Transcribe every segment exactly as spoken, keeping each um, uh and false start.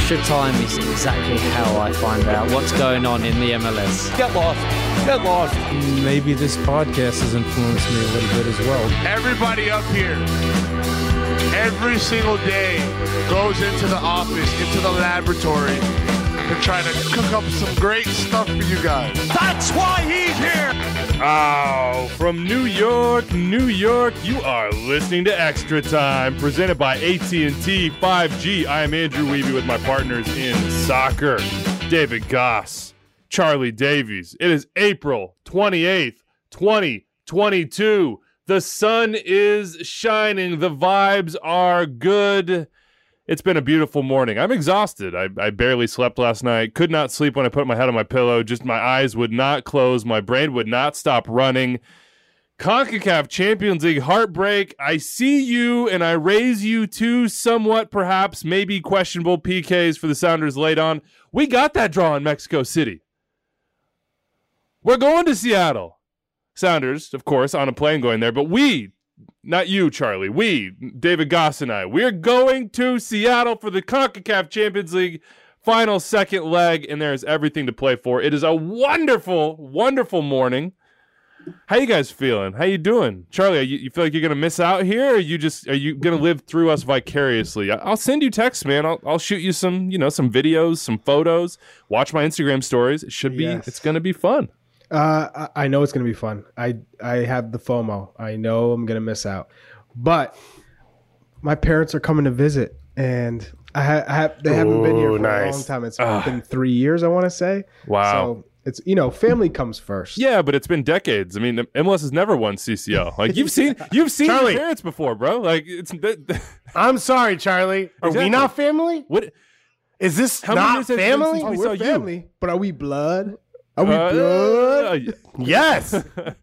Extra time is exactly how I find out what's going on in the M L S. Get lost. Get lost. Maybe this podcast has influenced me a little bit as well. Everybody up here, every single day, goes into the office, into the laboratory, to try to cook up some great stuff for you guys. That's why he's here. Oh, from New York, New York, you are listening to Extra Time, presented by A T and T five G. I am Andrew Wiebe with my partners in soccer, David Goss, Charlie Davies. It is April twenty-eighth, twenty twenty-two. The sun is shining. The vibes are good. It's been a beautiful morning. I'm exhausted. I, I barely slept last night. Could not sleep when I put my head on my pillow. Just my eyes would not close. My brain would not stop running. CONCACAF Champions League heartbreak. I see you and I raise you to somewhat, perhaps, maybe questionable P Ks for the Sounders late on. We got that draw in Mexico City. We're going to Seattle. Sounders, of course, on a plane going there, but we... Not you, Charlie. We, David Goss and I, we're going to Seattle for the CONCACAF Champions League final second leg, and there is everything to play for. It is a wonderful, wonderful morning. How you guys feeling? How you doing? Charlie, you, you feel like you're going to miss out here, or are you just are you going to live through us vicariously? I'll send you texts, man. I'll, I'll shoot you some, you know, some videos, some photos. Watch my Instagram stories. It should be, Yes. It's going to be fun. Uh, I I know it's going to be fun. I, I have the FOMO. I know I'm going to miss out. But my parents are coming to visit, and I, ha- I have they haven't been here Ooh, for nice. a long time. It's Ugh. been three years, I want to say. Wow. So it's, you know, family comes first. Yeah, but it's been decades. I mean, M L S has never won C C L. Like you've seen, you've seen Charlie. your parents before, bro. Like it's I'm sorry, Charlie. Are Exactly. we not family? what? Is this How many not years has it been family? since Oh, we we're saw you. family. But are we blood? Are we Uh, blood? Yes.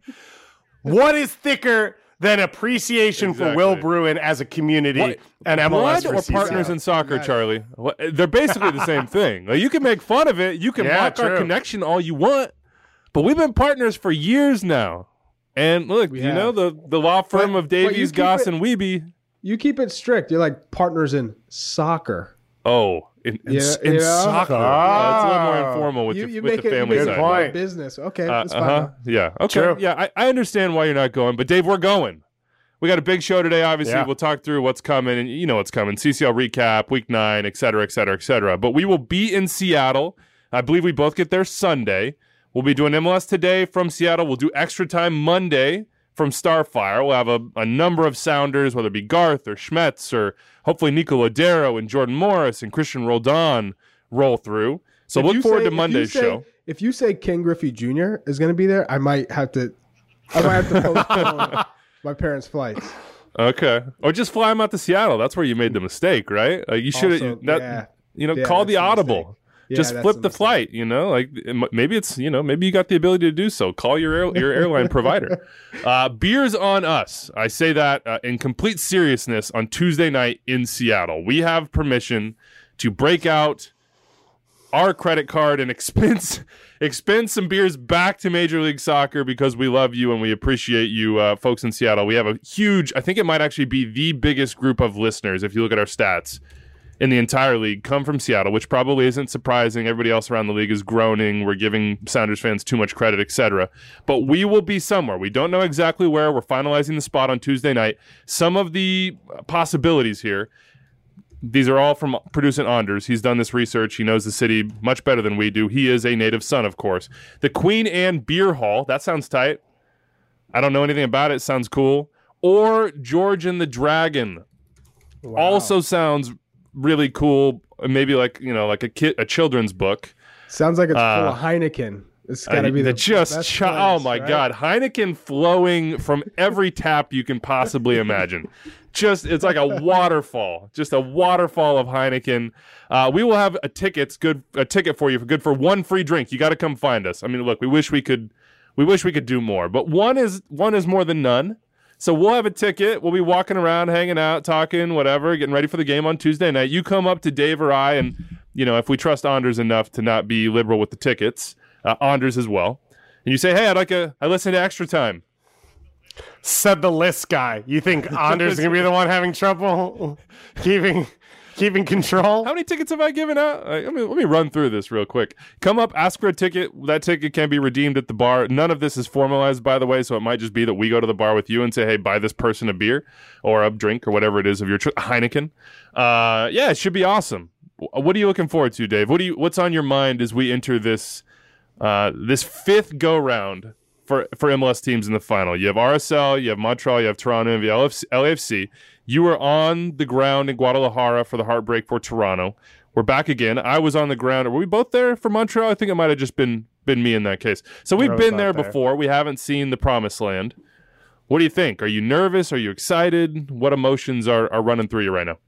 What is thicker than appreciation Exactly. for Will Bruin as a community What? and M L S Blood for or C C L? partners in soccer, Charlie? What, they're basically the same thing. Like you can make fun of it, you can Yeah, mock our true. connection all you want, but we've been partners for years now. And look, We you know have. the the law firm But- of but you Davies, keep Goss, it- and Wiebe. You keep it strict. You're like partners in soccer. Oh, in, in, Yeah, in yeah. soccer. Ah. Uh, it's a little more informal with, You, the, you with make the it you family make Good it side. point. business. Okay, Uh, that's fine. uh-huh. Yeah. Okay. True. Yeah, I, I understand why you're not going, but Dave, we're going. We got a big show today. Obviously, Yeah. we'll talk through what's coming, and you know what's coming. C C L recap, week nine, et cetera, et cetera, et cetera. But we will be in Seattle. I believe we both get there Sunday. We'll be doing M L S today from Seattle. We'll do extra time Monday from Starfire. We'll have a, a number of Sounders, whether it be Garth or Schmetz or hopefully Nico Lodero and Jordan Morris and Christian Roldan roll through. So If look you forward say- to if you Monday's say- show. If you say King Griffey Junior is going to be there, I might have to. I might have to postpone my parents' flights. Okay. Or just fly him out to Seattle. That's where you made the mistake, right? Like you should Also, have, that, yeah. you know, Yeah, call that's the the audible. mistake. Yeah, just that's flip the the mistake. flight, you know, like it m- maybe it's, you know, maybe you got the ability to do so. Call your air, your airline provider. Uh, beers on us. I say that uh, in complete seriousness on Tuesday night in Seattle. We have permission to break out our credit card and expense expense some beers back to Major League Soccer because we love you and we appreciate you uh, folks in Seattle. We have a huge, I think it might actually be the biggest group of listeners if you look at our stats in the entire league come from Seattle, which probably isn't surprising. Everybody else around the league is groaning. We're giving Sounders fans too much credit, et cetera. But we will be somewhere. We don't know exactly where. We're finalizing the spot on Tuesday night. Some of the possibilities here, these are all from producer Anders. He's done this research. He knows the city much better than we do. He is a native son, of course. The Queen Anne Beer Hall. That sounds tight. I don't know anything about it. Sounds cool. Or George and the Dragon. Wow. Also sounds really cool. Maybe like, you know, like a kid, a children's book. Sounds like it's Uh, full of Heineken. It's got to Uh, be the just best ch- place, oh my right? god, Heineken flowing from every tap you can possibly imagine. Just it's like a waterfall, just a waterfall of Heineken. Uh, we will have a tickets, good a ticket for you for good for one free drink. You got to come find us. I mean, look, we wish we could, we wish we could do more, but one is one is more than none. So we'll have a ticket. We'll be walking around, hanging out, talking, whatever, getting ready for the game on Tuesday night. You come up to Dave or I, and you know if we trust Anders enough to not be liberal with the tickets. Uh, Anders as well. And you say, hey, I'd like a, I listen to Extra Time. Said the list guy. You think Anders is going to be the one having trouble keeping keeping control. How many tickets have I given out? I mean, let me run through this real quick. Come up, ask for a ticket. That ticket can be redeemed at the bar. None of this is formalized, by the way, so it might just be that we go to the bar with you and say, hey, buy this person a beer or a drink or whatever it is of your choice. Heineken. Uh, yeah, it should be awesome. What are you looking forward to, Dave? What do you? What's on your mind as we enter this uh, this fifth go-round for, for M L S teams in the final? You have R S L, you have Montreal, you have Toronto, and you have L A F C. You were on the ground in Guadalajara for the heartbreak for Toronto. We're back again. I was on the ground. Were we both there for Montreal? I think it might have just been been me in that case. So we've been there, there before. We haven't seen the promised land. What do you think? Are you nervous? Are you excited? What emotions are, are running through you right now?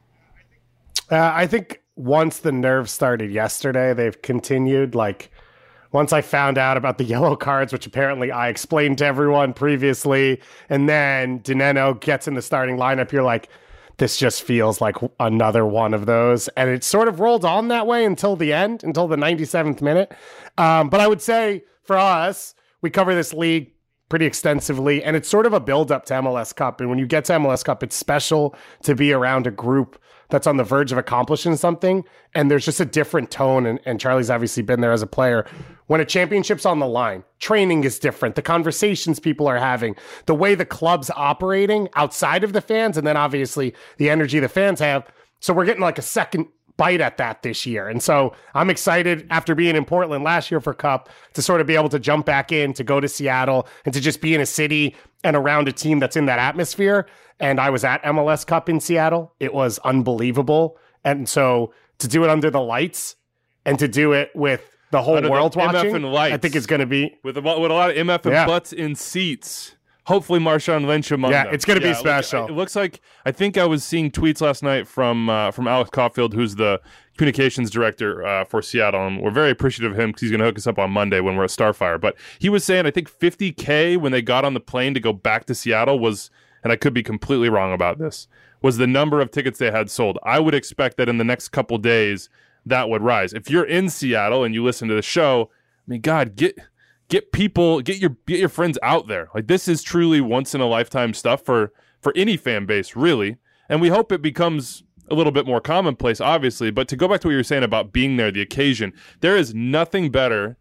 Uh, I think once the nerves started yesterday, they've continued. Like, once I found out about the yellow cards, which apparently I explained to everyone previously, and then Dineno gets in the starting lineup, you're like, this just feels like another one of those. And it sort of rolled on that way until the end, until the ninety-seventh minute. Um, but I would say for us, we cover this league pretty extensively, and it's sort of a build-up to M L S Cup. And when you get to M L S Cup, it's special to be around a group that's on the verge of accomplishing something, and there's just a different tone, and, and Charlie's obviously been there as a player. When a championship's on the line, training is different, the conversations people are having, the way the club's operating outside of the fans, and then obviously the energy the fans have. So we're getting like a second bite at that this year. And so I'm excited after being in Portland last year for Cup to sort of be able to jump back in, to go to Seattle, and to just be in a city and around a team that's in that atmosphere. And I was at M L S Cup in Seattle. It was unbelievable. And so to do it under the lights and to do it with the whole under world watching, M F and lights, I think it's going to be with a, with a lot of M F and yeah. butts in seats. Hopefully Marshawn Lynch among yeah, them. It's going to yeah, be special. Look, it looks like, I think I was seeing tweets last night from uh, from Alex Caulfield, who's the communications director uh, for Seattle, and we're very appreciative of him because he's going to hook us up on Monday when we're at Starfire. But he was saying, I think fifty K when they got on the plane to go back to Seattle was, and I could be completely wrong about this, was the number of tickets they had sold. I would expect that in the next couple days that would rise. If you're in Seattle and you listen to the show, I mean, God, get get people, get your get your friends out there. Like, this is truly once in a lifetime stuff for for any fan base, really. And we hope it becomes a little bit more commonplace, obviously. But to go back to what you were saying about being there, the occasion, there is nothing better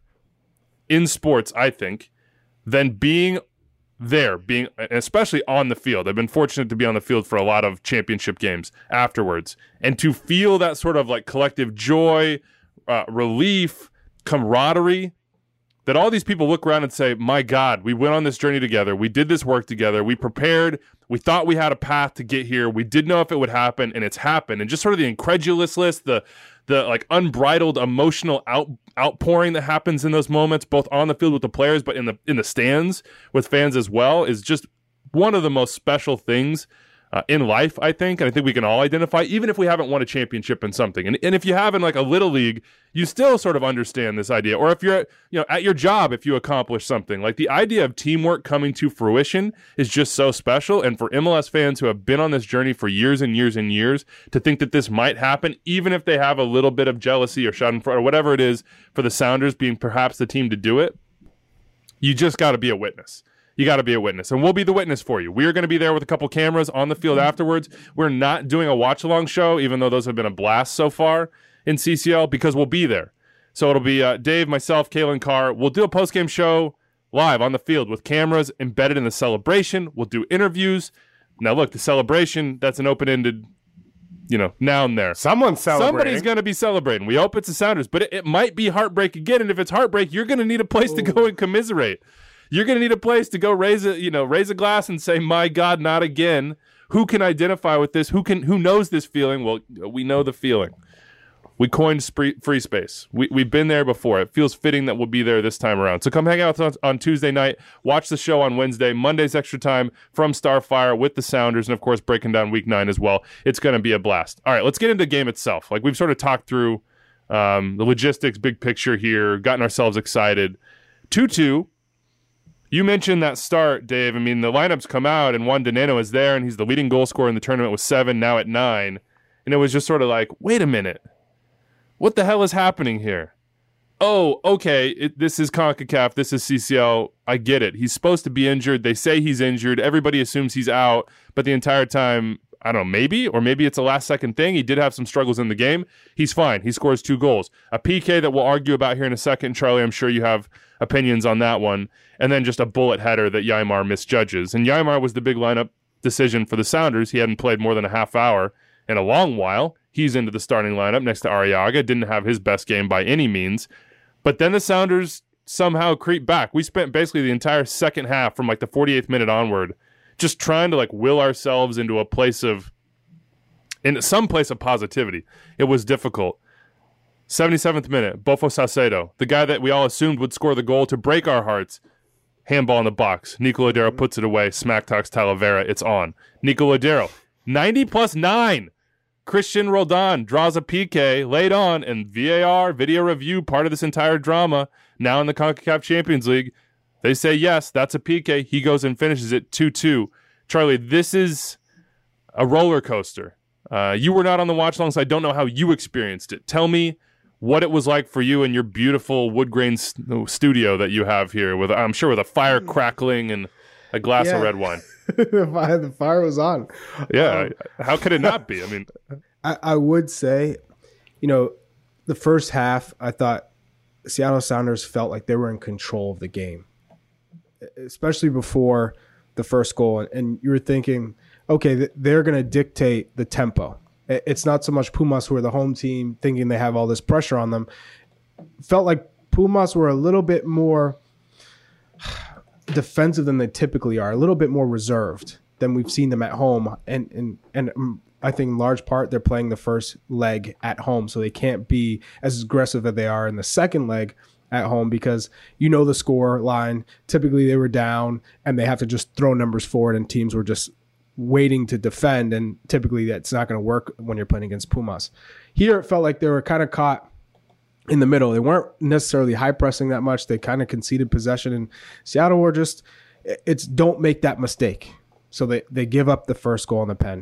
in sports, I think, than being there, being especially on the field. I've been fortunate to be on the field for a lot of championship games afterwards, and to feel that sort of like collective joy, uh, relief, camaraderie, that all these people look around and say, my God, we went on this journey together. We did this work together. We prepared. We thought we had a path to get here. We didn't know if it would happen, and it's happened. And just sort of the incredulousness, the the like unbridled emotional out, outpouring that happens in those moments, both on the field with the players, but in the in the stands with fans as well, is just one of the most special things uh, in life, I think. And I think we can all identify, even if we haven't won a championship in something. And and if you have in like a little league, you still sort of understand this idea. Or if you're, you know, at your job, if you accomplish something, like the idea of teamwork coming to fruition is just so special. And for M L S fans who have been on this journey for years and years and years, to think that this might happen, even if they have a little bit of jealousy or schadenfreude or whatever it is for the Sounders being perhaps the team to do it, you just got to be a witness. You got to be a witness, and we'll be the witness for you. We are going to be there with a couple cameras on the field afterwards. We're not doing a watch-along show, even though those have been a blast so far in C C L, because we'll be there. So it'll be uh, Dave, myself, Kalen Carr. We'll do a post-game show live on the field with cameras embedded in the celebration. We'll do interviews. Now, look, the celebration, that's an open-ended, you know, noun there. Someone's celebrating. Somebody's going to be celebrating. We hope it's the Sounders, but it, it might be heartbreak again, and if it's heartbreak, you're going to need a place Ooh. to go and commiserate. You're going to need a place to go raise a, you know, raise a glass and say, my God, not again. Who can identify with this? Who can, who knows this feeling? Well, we know the feeling. We coined spree- free space. We, we've been there before. It feels fitting that we'll be there this time around. So come hang out on, on Tuesday night. Watch the show on Wednesday. Monday's Extra Time from Starfire with the Sounders, and, of course, breaking down Week nine as well. It's going to be a blast. All right, let's get into the game itself. Like, we've sort of talked through um, the logistics, big picture here, gotten ourselves excited. two two. You mentioned that start, Dave. I mean, the lineups come out, and Juan Dineno is there, and he's the leading goal scorer in the tournament with seven, now at nine. And it was just sort of like, wait a minute. What the hell is happening here? Oh, okay, it, this is CONCACAF, this is C C L. I get it. He's supposed to be injured. They say he's injured. Everybody assumes he's out, but the entire time, I don't know, maybe, or maybe it's a last second thing. He did have some struggles in the game. He's fine. He scores two goals. A P K that we'll argue about here in a second. Charlie, I'm sure you have opinions on that one. And then just a bullet header that Yaimar misjudges. And Yaimar was the big lineup decision for the Sounders. He hadn't played more than a half hour in a long while. He's into the starting lineup next to Arriaga. Didn't have his best game by any means. But then the Sounders somehow creep back. We spent basically the entire second half from like the forty-eighth minute onward just trying to like will ourselves into a place of, in some place of positivity. It was difficult. seventy-seventh minute, Bofo Salcedo, the guy that we all assumed would score the goal to break our hearts. Handball in the box. Nico Lodeiro puts it away. Smack talks Talavera. It's on. Nico Lodeiro, ninety plus nine. Christian Roldan draws a P K late on, and V A R, video review, part of this entire drama, now in the CONCACAF Champions League. They say, yes, that's a P K. He goes and finishes it two two. Charlie, this is a roller coaster. Uh, you were not on the watch along, so I don't know how you experienced it. Tell me what it was like for you in your beautiful wood grain st- studio that you have here, with I'm sure with a fire crackling and a glass yeah. of red wine. the, fire, the fire was on. Yeah, um, how could it not be? I mean, I, I would say, you know, the first half, I thought Seattle Sounders felt like they were in control of the game, especially before the first goal. And you were thinking, okay, they're going to dictate the tempo. It's not so much Pumas, who are the home team, thinking they have all this pressure on them. Felt like Pumas were a little bit more defensive than they typically are, a little bit more reserved than we've seen them at home. And and and I think in large part they're playing the first leg at home, so they can't be as aggressive as they are in the second leg at home, because you know the score line. Typically they were down and they have to just throw numbers forward, and teams were just waiting to defend, and typically that's not going to work when you're playing against Pumas. Here it felt like they were kind of caught in the middle. They weren't necessarily high pressing that much. They kind of conceded possession, and Seattle were just, it's don't make that mistake. So they, they give up the first goal in the pen.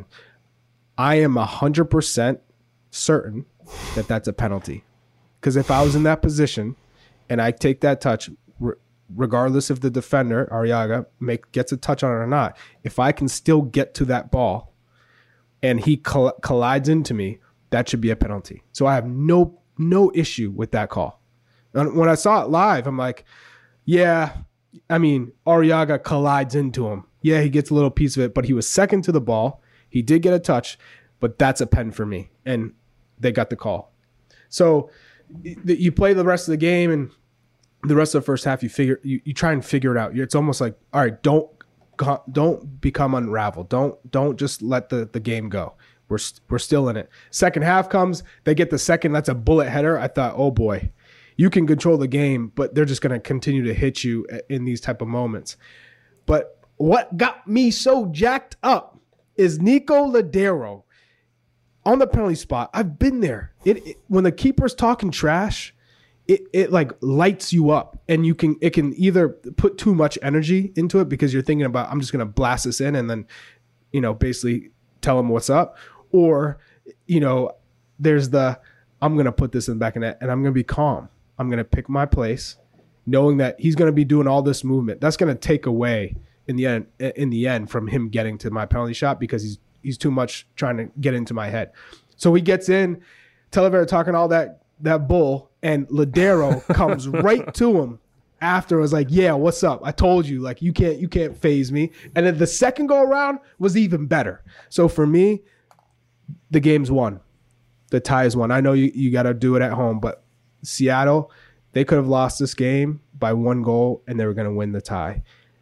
I am one hundred percent certain that that's a penalty, because if I was in that position and I take that touch, re- regardless if the defender, Arriaga, make, gets a touch on it or not, if I can still get to that ball and he coll- collides into me, that should be a penalty. So I have no no issue with that call. And when I saw it live, I'm like, yeah, I mean, Arriaga collides into him. Yeah, he gets a little piece of it, but he was second to the ball. He did get a touch, but that's a pen for me. And they got the call. So you play the rest of the game, and the rest of the first half, you figure you, you try and figure it out. It's almost like, all right, don't don't become unraveled. Don't don't just let the, the game go. We're we're still in it. Second half comes, they get the second. That's a bullet header. I thought, oh boy, you can control the game, but they're just going to continue to hit you in these type of moments. But what got me so jacked up is Nico Lodeiro on the penalty spot. I've been there. It, it when the keeper's talking trash, it it like lights you up, and you can it can either put too much energy into it because you're thinking about, I'm just going to blast this in and then, you know, basically tell him what's up. Or, you know, there's the, I'm going to put this in the back of net and I'm going to be calm. I'm going to pick my place, knowing that he's going to be doing all this movement. That's going to take away in the end, in the end from him getting to my penalty shot, because he's he's too much trying to get into my head. So he gets in, Talavera talking all that that bull, and Lodeiro comes right to him after. Was like, yeah, what's up? I told you, like, you can't you can't phase me. And then the second go around was even better. So for me, the game's won. The tie is won. I know you, you got to do it at home, but Seattle, they could have lost this game by one goal and they were going to win the tie.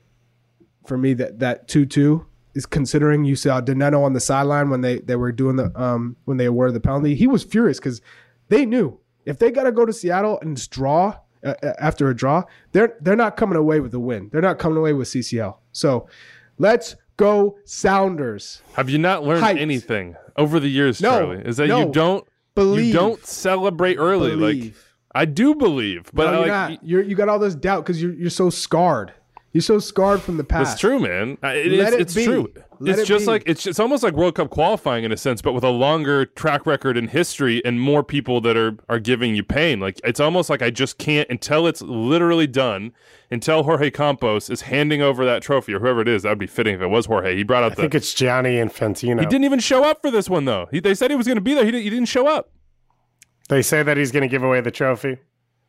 For me, that that two two is, considering you saw Dineno on the sideline when they, they were doing the um when they awarded the penalty. He was furious because they knew if they got to go to Seattle and just draw uh, after a draw, they're they're not coming away with the win. They're not coming away with C C L. So let's go Sounders. Have you not learned Hyped. anything over the years, no, Charlie? Is that no. you don't believe. You don't celebrate early. Believe. Like I do believe, but no, I, you're like, not. You're, you got all this doubt because you're you're so scarred. You're so scarred from the past. It's true, man. It Let is, it it's be. true. Let it's it just be. like it's it's almost like World Cup qualifying in a sense, but with a longer track record in history and more people that are are giving you pain. Like it's almost like I just can't until it's literally done. Until Jorge Campos is handing over that trophy, or whoever it is. That would be fitting if it was Jorge. He brought out I the. think it's Gianni Infantino. He didn't even show up for this one though. He, they said he was going to be there. He, did, he didn't show up. They say that he's going to give away the trophy.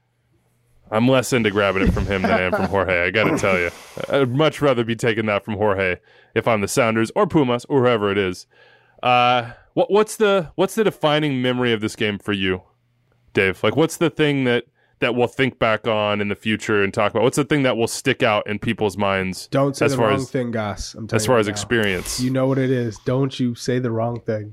I'm less into grabbing it from him than I am from Jorge. I got to tell you, I'd much rather be taking that from Jorge if I'm the Sounders or Pumas or whoever it is. Uh, what what's the what's the defining memory of this game for you, Dave? Like, what's the thing that that we'll think back on in the future and talk about? What's the thing that will stick out in people's minds? Don't say as the far wrong as, thing, Gus. I'm telling as far you as now. experience, You know what it is. Don't you say the wrong thing.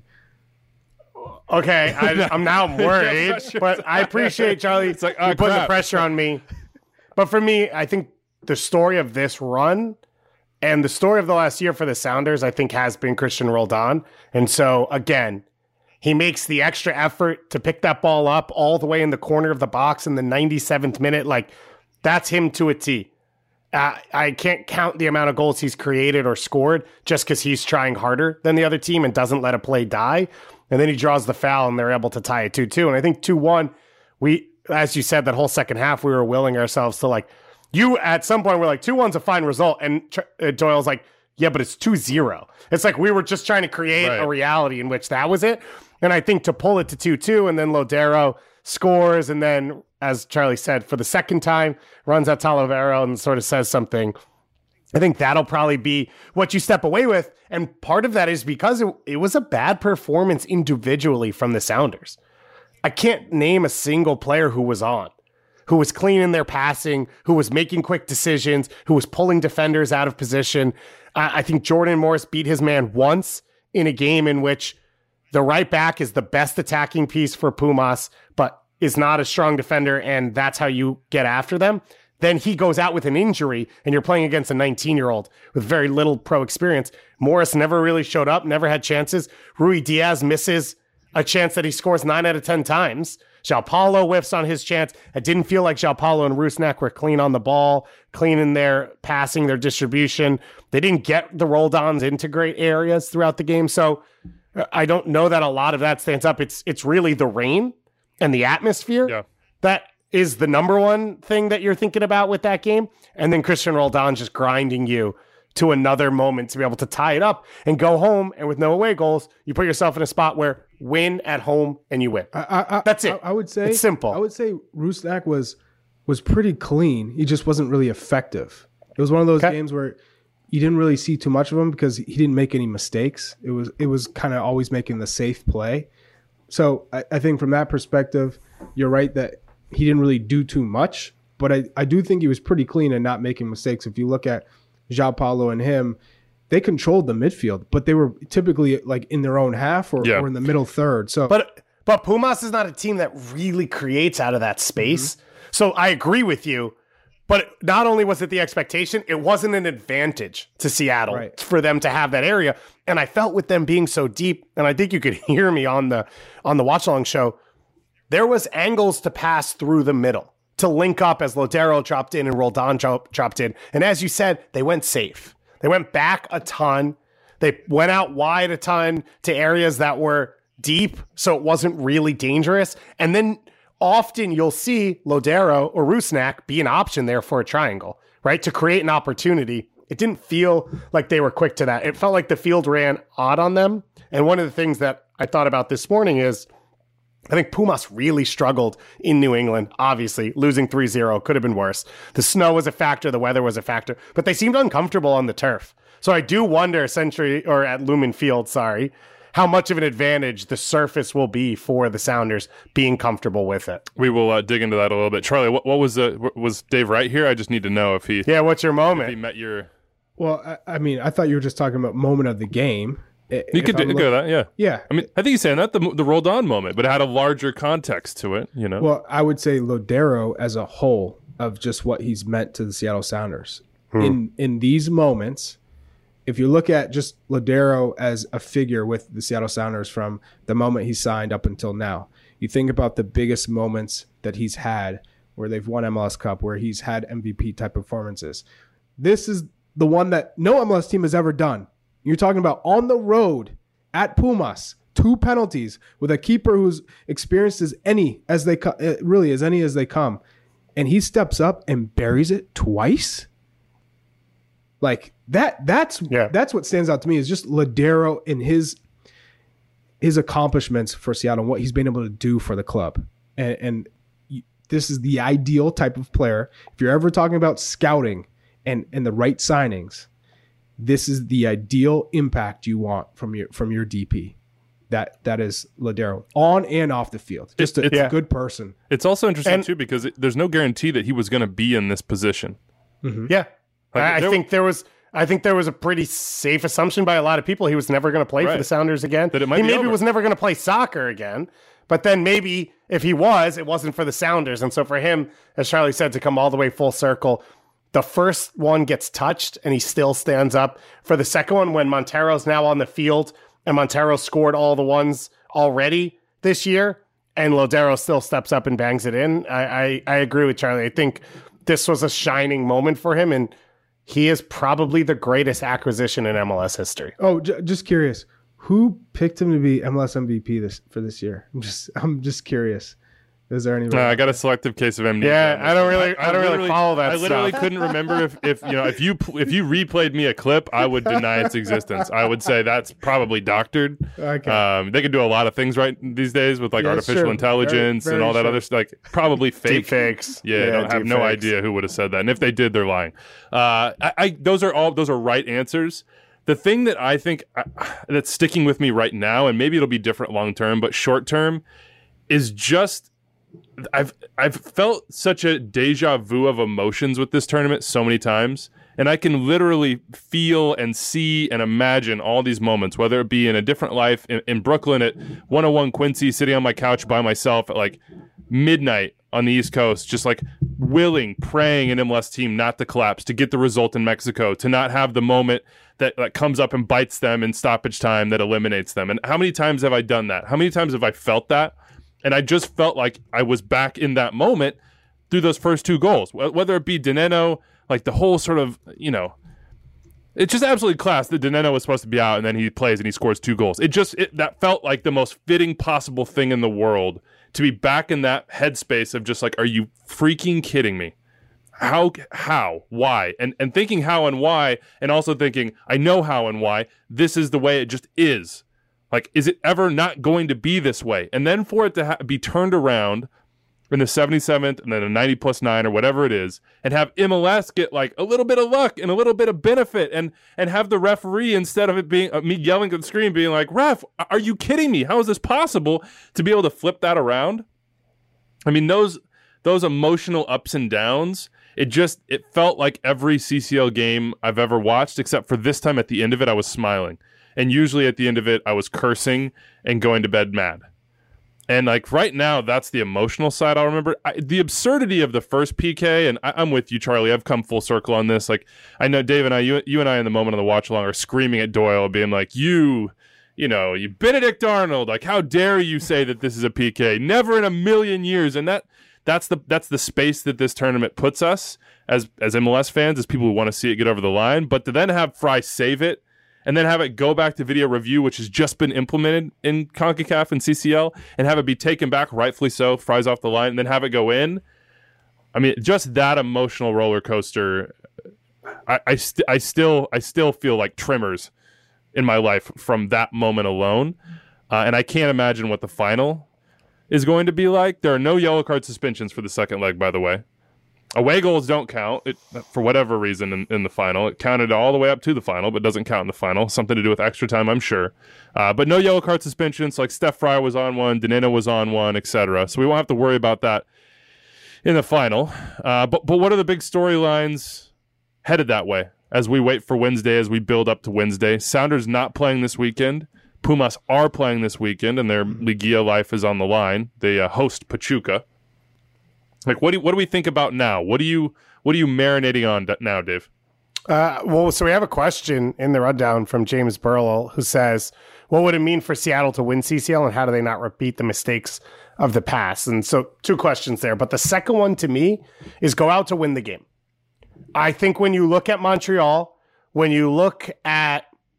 Okay, I, I'm now worried, but I appreciate Charlie. It's like, you oh, putting the crap. pressure on me. But for me, I think the story of this run and the story of the last year for the Sounders, I think, has been Christian Roldan. And so, again, he makes the extra effort to pick that ball up all the way in the corner of the box in the ninety-seventh minute. Like, that's him to a T. Uh, I can't count the amount of goals he's created or scored just because he's trying harder than the other team and doesn't let a play die. And then he draws the foul and they're able to tie it two two. And I think two one, we, as you said, that whole second half, we were willing ourselves to like, you at some point were like, two one's a fine result. And uh, Doyle's like, yeah, but it's two zero. It's like we were just trying to create Right. a reality in which that was it. And I think to pull it to two two and then Lodero scores and then, as Charlie said, for the second time, runs at Talavera and sort of says something. I think that'll probably be what you step away with. And part of that is because it, it was a bad performance individually from the Sounders. I can't name a single player who was on, who was clean in their passing, who was making quick decisions, who was pulling defenders out of position. I, I think Jordan Morris beat his man once in a game in which the right back is the best attacking piece for Pumas, but is not a strong defender, and that's how you get after them. Then he goes out with an injury, and you're playing against a nineteen-year-old with very little pro experience. Morris never really showed up, never had chances. Rui Diaz misses a chance that he scores nine out of ten times. João Paulo whiffs on his chance. I didn't feel like João Paulo and Rusnak were clean on the ball, clean in their passing, their distribution. They didn't get the roll-downs into great areas throughout the game. So I don't know that a lot of that stands up. It's it's really the rain and the atmosphere Yeah. that is the number one thing that you're thinking about with that game. And then Christian Roldan just grinding you to another moment to be able to tie it up and go home. And with no away goals, you put yourself in a spot where win at home and you win. I, I, That's it. I, I would say It's simple. I would say Rusnak was was pretty clean. He just wasn't really effective. It was one of those Okay. games where you didn't really see too much of him because he didn't make any mistakes. It was it was kind of always making the safe play. So I, I think from that perspective, you're right that he didn't really do too much. But I, I do think he was pretty clean and not making mistakes. If you look at João Paulo and him, they controlled the midfield, but they were typically like in their own half or, Yeah. or in the middle third. So But but Pumas is not a team that really creates out of that space. So I agree with you. But not only was it the expectation, it wasn't an advantage to Seattle Right. for them to have that area. And I felt with them being so deep, and I think you could hear me on the on the watch along show, there was angles to pass through the middle to link up as Lodero dropped in and Roldan drop, dropped in. And as you said, they went safe. They went back a ton. They went out wide a ton to areas that were deep, so it wasn't really dangerous. And then often you'll see Lodero or Rusnak be an option there for a triangle, right? To create an opportunity. It didn't feel like they were quick to that. It felt like the field ran odd on them. And one of the things that I thought about this morning is I think Pumas really struggled in New England. Obviously, losing three zero could have been worse. The snow was a factor. The weather was a factor. But they seemed uncomfortable on the turf. So I do wonder, Century, or at Lumen Field, sorry, how much of an advantage the surface will be for the Sounders being comfortable with it. We will uh, dig into that a little bit. Charlie, what, what was the was Dave right here? I just need to know if he Yeah, what's your if moment? he met your. Well, I, I mean, I thought you were just talking about moment of the game. You If could I'm do, look- go that, yeah. Yeah. I mean, I think he's saying that the the Roldan moment, but it had a larger context to it. You know. Well, I would say Lodero as a whole of just what he's meant to the Seattle Sounders. In in these moments, if you look at just Lodero as a figure with the Seattle Sounders from the moment he signed up until now, you think about the biggest moments that he's had where they've won M L S Cup, where he's had M V P type performances. This is the one that no M L S team has ever done You're talking about on the road at Pumas, two penalties with a keeper who's experienced as any as they co- really as any as they come, and he steps up and buries it twice. Like that. That's yeah. that's what stands out to me is just Lodeiro and his his accomplishments for Seattle and what he's been able to do for the club. And, and this is the ideal type of player. If you're ever talking about scouting and, and the right signings, this is the ideal impact you want from your from your D P. That that is Lodeiro on and off the field. Just a, it's, a good person. It's also interesting and, too because it, there's no guarantee that he was going to be in this position. Mm-hmm. Yeah, like, I, I there, think there was. I think there was a pretty safe assumption by a lot of people he was never going to play right. for the Sounders again. That it might he be maybe over. was never going to play soccer again. But then maybe if he was, it wasn't for the Sounders. And so for him, as Charlie said, to come all the way full circle, the first one gets touched and he still stands up. For the second one, when Montero's now on the field and Montero scored all the ones already this year and Lodeiro still steps up and bangs it in, I, I, I agree with Charlie. I think this was a shining moment for him, and he is probably the greatest acquisition in M L S history. Oh, j- just curious. Who picked him to be M L S M V P this for this year? I'm just I'm just curious. Is there any? No, I got a selective case of amnesia. Yeah, I don't really, I, I don't really follow that. I literally stuff. couldn't remember if, if you know if you if you replayed me a clip, I would deny its existence. I would say that's probably doctored. Okay. Um, they can do a lot of things right these days with like Yeah, artificial sure. intelligence Very- and all very that sure. other stuff. Like probably fake Deep fakes. Yeah, I Yeah, don't have deep no fakes. idea who would have said that, and if they did, they're lying. Uh, I, I those are all those are right answers. The thing that I think uh, that's sticking with me right now, and maybe it'll be different long term, but short term, is just. I've I've felt such a deja vu of emotions with this tournament so many times, and I can literally feel and see and imagine all these moments, whether it be in a different life in, in Brooklyn at one oh one Quincy, sitting on my couch by myself at like midnight on the East Coast, just like willing, praying an M L S team not to collapse, to get the result in Mexico, to not have the moment that, that comes up and bites them in stoppage time that eliminates them. And how many times have I done that? How many times have I felt that? And I just felt like I was back in that moment through those first two goals, whether it be Dineno, like the whole sort of, you know, it's just absolutely class that Dineno was supposed to be out and then he plays and he scores two goals. It just, it, that felt like the most fitting possible thing in the world to be back in that headspace of just like, are you freaking kidding me? How, how, why? And, and thinking how and why, and also thinking, I know how and why. This is the way it just is. Like, is it ever not going to be this way? And then for it to ha- be turned around in the seventy-seventh and then a ninety plus nine or whatever it is, and have M L S get like a little bit of luck and a little bit of benefit, and and have the referee, instead of it being uh, me yelling at the screen, being like, ref, are you kidding me? How is this possible to be able to flip that around? I mean, those those emotional ups and downs, it just, it felt like every C C L game I've ever watched, except for this time at the end of it, I was smiling. And usually at the end of it, I was cursing and going to bed mad. And like right now, that's the emotional side I'll remember. I, the absurdity of the first P K, and I, I'm with you, Charlie. I've come full circle on this. Like, I know Dave and I, you, you and I in the moment of the watch along are screaming at Doyle, being like, you, you know, you Benedict Arnold, like, how dare you say that this is a P K? Never in a million years. And that that's the that's the space that this tournament puts us as, as M L S fans, as people who want to see it get over the line. But to then have Fry save it, and then have it go back to video review, which has just been implemented in CONCACAF and C C L, and have it be taken back, rightfully so, Fries off the line, and then have it go in. I mean, just that emotional roller coaster. I I, st- I still I still feel like tremors in my life from that moment alone, uh, and I can't imagine what the final is going to be like. There are no yellow card suspensions for the second leg, by the way. Away goals don't count it, for whatever reason in, in the final. It counted all the way up to the final, but doesn't count in the final. Something to do with extra time, I'm sure. Uh, but no yellow card suspensions. Like Steph Fry was on one, Dineno was on one, et cetera. So we won't have to worry about that in the final. Uh, but but what are the big storylines headed that way as we wait for Wednesday, as we build up to Wednesday? Sounders not playing this weekend. Pumas are playing this weekend, and their Liguilla life is on the line. They uh, host Pachuca. Like, what do what do we think about now? What do you what are you marinating on now, Dave? Uh, well, so we have a question in the rundown from James Burrell, who says, what would it mean for Seattle to win C C L, and how do they not repeat the mistakes of the past? And so two questions there. But the second one to me is go out to win the game. I think when you look at Montreal, when you look at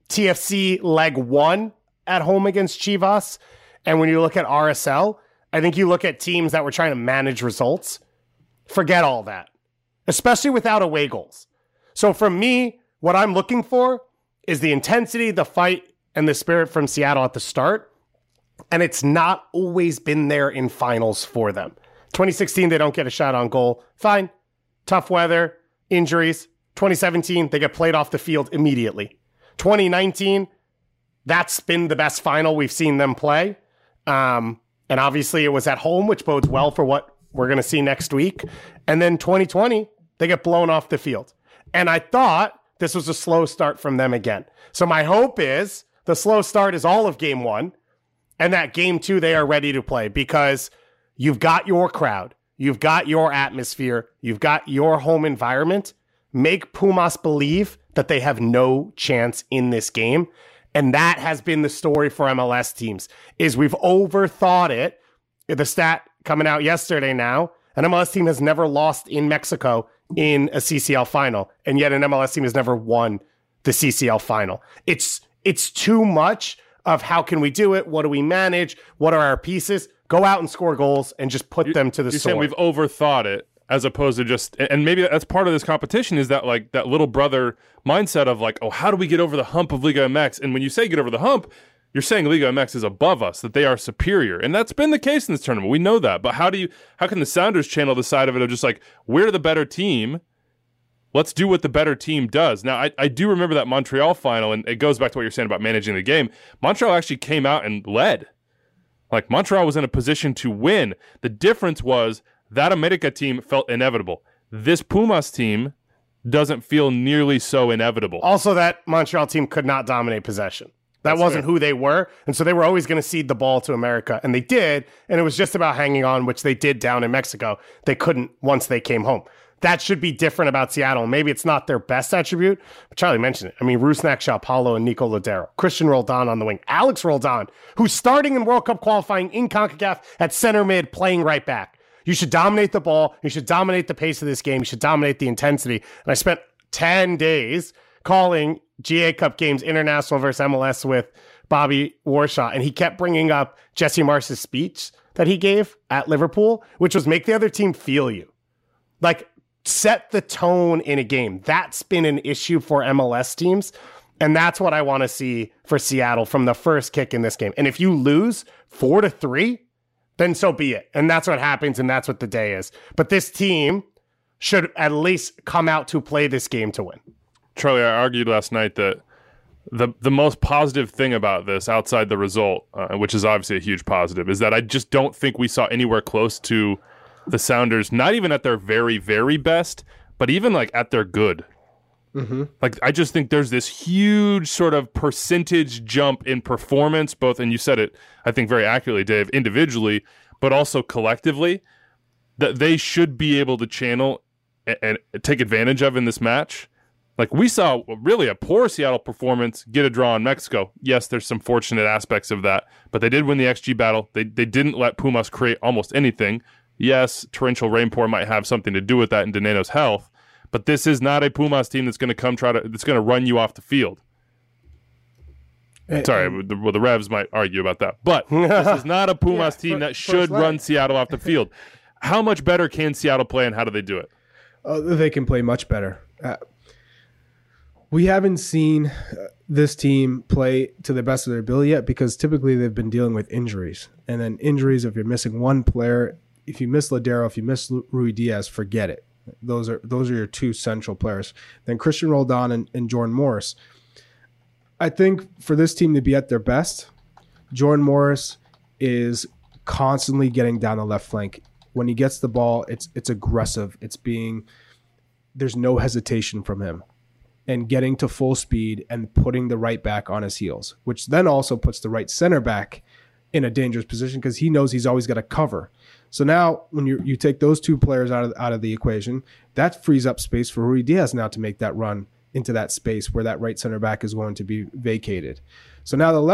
T F C leg one at home against Chivas. And when you look at R S L, I think you look at teams that were trying to manage results. Forget all that, especially without away goals. So for me, what I'm looking for is the intensity, the fight, and the spirit from Seattle at the start. And it's not always been there in finals for them. twenty sixteen, they don't get a shot on goal. Fine. Tough weather, injuries. twenty seventeen, they get played off the field immediately. twenty nineteen, that's been the best final we've seen them play. Um, and obviously it was at home, which bodes well for what we're going to see next week. And then twenty twenty, they get blown off the field. And I thought this was a slow start from them again. So my hope is the slow start is all of game one, and that game two, they are ready to play because you've got your crowd, you've got your atmosphere, you've got your home environment. Make Pumas believe that they have no chance in this game. And that has been the story for M L S teams, is we've overthought it. The stat coming out yesterday now, an M L S team has never lost in Mexico in a C C L final, and yet an M L S team has never won the C C L final. It's it's too much of how can we do it? What do we manage? What are our pieces? Go out and score goals and just put you're, them to the you're sword. Saying we've overthought it, as opposed to just, and maybe that's part of this competition is that like that little brother mindset of like, oh, how do we get over the hump of Liga M X? And when you say get over the hump, you're saying Liga M X is above us, that they are superior. And that's been the case in this tournament. We know that. But how do you, how can the Sounders channel the side of it of just like, we're the better team. Let's do what the better team does. Now, I, I do remember that Montreal final, and it goes back to what you're saying about managing the game. Montreal actually came out and led. Like, Montreal was in a position to win. The difference was that America team felt inevitable. This Pumas team doesn't feel nearly so inevitable. Also, that Montreal team could not dominate possession. That That's wasn't fair. Who they were. And so they were always going to cede the ball to America. And they did. And it was just about hanging on, which they did down in Mexico. They couldn't once they came home. That should be different about Seattle. Maybe it's not their best attribute, but Charlie mentioned it. I mean, Rusnak, Sao Paulo, and Nico Lodero. Christian Roldan on the wing. Alex Roldan, who's starting in World Cup qualifying in CONCACAF at center mid, playing right back. You should dominate the ball. You should dominate the pace of this game. You should dominate the intensity. And I spent ten days calling G A Cup games, international versus M L S, with Bobby Warshaw, and he kept bringing up Jesse Marsh's speech that he gave at Liverpool, which was make the other team feel you. Like, set the tone in a game. That's been an issue for M L S teams, and that's what I want to see for Seattle from the first kick in this game. And if you lose four to three, then so be it. And that's what happens, and that's what the day is. But this team should at least come out to play this game to win. Charlie, I argued last night that the the most positive thing about this, outside the result, uh, which is obviously a huge positive, is that I just don't think we saw anywhere close to the Sounders, not even at their very, very best, but even like at their good. Mm-hmm. Like, I just think there's this huge sort of percentage jump in performance, both, and you said it, I think very accurately, Dave, individually, but also collectively, that they should be able to channel and, and take advantage of in this match. Like, we saw really a poor Seattle performance get a draw in Mexico. Yes, there's some fortunate aspects of that, but they did win the X G battle. They they didn't let Pumas create almost anything. Yes, torrential rainpour might have something to do with that in Dineno's health, but this is not a Pumas team that's going to come try to that's going to run you off the field. And, Sorry, and, well, the Revs might argue about that, but this is not a Pumas yeah, team that should run Seattle off the field. How much better can Seattle play, and how do they do it? Uh, they can play much better. Uh, we haven't seen uh, this team play to the best of their ability yet, because typically they've been dealing with injuries, and then injuries, if you're missing one player, if you miss Lodero, if you miss Rui Diaz, forget it. Those are those are your two central players. Then Christian Roldan and, and Jordan Morris. I think for this team to be at their best, Jordan Morris is constantly getting down the left flank. When he gets the ball, it's it's aggressive. It's being there's no hesitation from him, and getting to full speed and putting the right back on his heels, which then also puts the right center back in a dangerous position because he knows he's always got to cover. So now when you you take those two players out of out of the equation, that frees up space for Rui Diaz now to make that run into that space where that right center back is going to be vacated. So now the left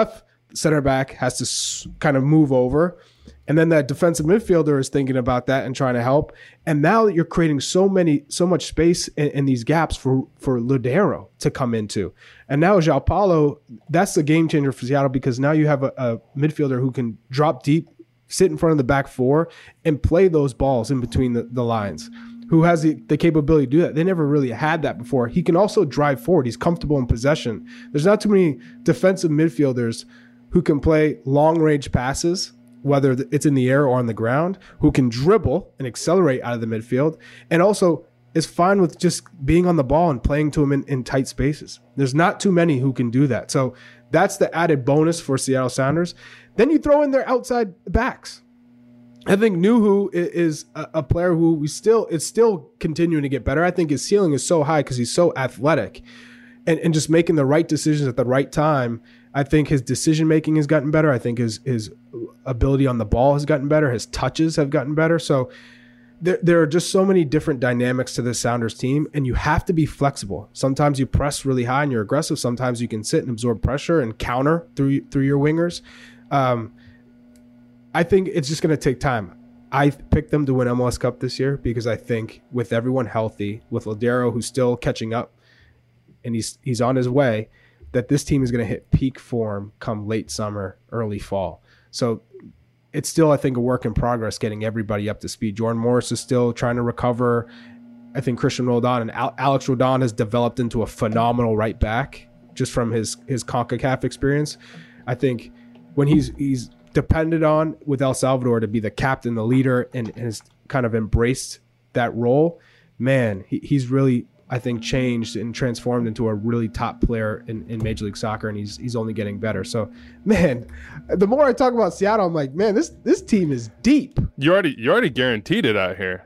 center back has to s- kind of move over. And then that defensive midfielder is thinking about that and trying to help. And now you're creating so many, so much space in, in these gaps for, for Lodeiro to come into. And now João Paulo, that's the game changer for Seattle, because now you have a, a midfielder who can drop deep, sit in front of the back four, and play those balls in between the, the lines, who has the, the capability to do that. They never really had that before. He can also drive forward. He's comfortable in possession. There's not too many defensive midfielders who can play long-range passes, whether it's in the air or on the ground, who can dribble and accelerate out of the midfield, and also is fine with just being on the ball and playing to him in, in tight spaces. There's not too many who can do that. So that's the added bonus for Seattle Sounders. Then you throw in their outside backs. I think Nuhu is a, a player who we still is still continuing to get better. I think his ceiling is so high because he's so athletic and, and just making the right decisions at the right time. I think his decision making has gotten better. I think his his ability on the ball has gotten better. His touches have gotten better. So there, there are just so many different dynamics to this Sounders team, and you have to be flexible. Sometimes you press really high and you're aggressive. Sometimes you can sit and absorb pressure and counter through through your wingers. Um, I think it's just going to take time. I picked them to win M L S Cup this year because I think with everyone healthy, with Lodeiro who's still catching up, and he's he's on his way, that this team is going to hit peak form come late summer, early fall. So it's still, I think, a work in progress getting everybody up to speed. Jordan Morris is still trying to recover. I think Christian Roldan and Al- Alex Roldan has developed into a phenomenal right back just from his his CONCACAF experience. I think when he's he's depended on with El Salvador to be the captain, the leader, and, and has kind of embraced that role, man, he, he's really, I think, changed and transformed into a really top player in, in Major League Soccer, and he's he's only getting better. So, man, the more I talk about Seattle, I'm like, man, this this team is deep. You already you already guaranteed it out here.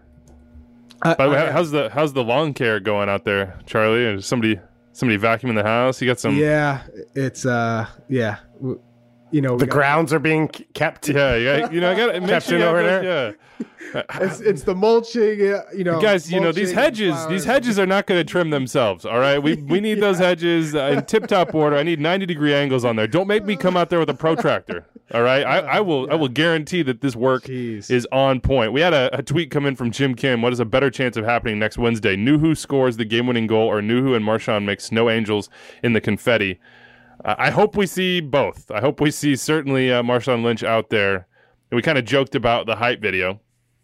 I, By the way, I, how's the how's the lawn care going out there, Charlie? Is somebody somebody vacuuming the house? You got some? Yeah, it's uh, yeah, you know, The got, grounds are being kept. Yeah, yeah. You know, I got to Kept in over there. Yeah. It's it's the mulching, uh, you know, Guys, you know, these mulching and hedges, flowers. these hedges are not going to trim themselves. All right, we we need those hedges uh, in tip-top order. I need ninety degree angles on there. Don't make me come out there with a protractor. All right, I, I will I will guarantee that this work Jeez. is on point. We had a, a tweet come in from Jim Kim. What is a better chance of happening next Wednesday? Nuhu scores the game-winning goal, or Nuhu and Marchand make snow angels in the confetti? Uh, I hope we see both. I hope we see certainly uh, Marshawn Lynch out there. And we kind of joked about the hype video.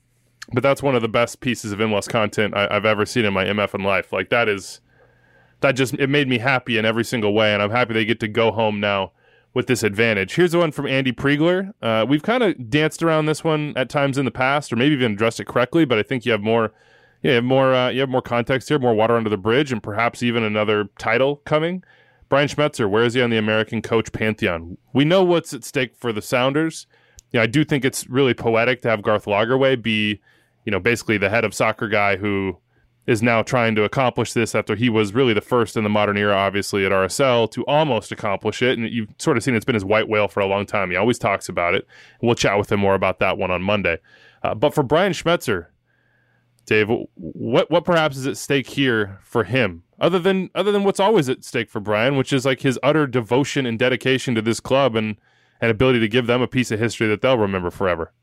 But that's one of the best pieces of M L S content I, I've ever seen in my M F N life. Like that is, that just, it made me happy in every single way. And I'm happy they get to go home now with this advantage. Here's the one from Andy Priegler. Uh, we've kind of danced around this one at times in the past, or maybe even addressed it correctly, but I think you have more, you have more, uh, you have more context here, more water under the bridge, and perhaps even another title coming. Brian Schmetzer, where is he on the American coach pantheon? We know what's at stake for the Sounders. You know, I do think it's really poetic to have Garth Lagerwey be, you know, basically the head of soccer guy who is now trying to accomplish this after he was really the first in the modern era, obviously, at R S L to almost accomplish it. And you've sort of seen it's been his white whale for a long time. He always talks about it. We'll chat with him more about that one on Monday. Uh, but for Brian Schmetzer, Dave, what what perhaps is at stake here for him, other than other than what's always at stake for Brian, which is like his utter devotion and dedication to this club and, and ability to give them a piece of history that they'll remember forever?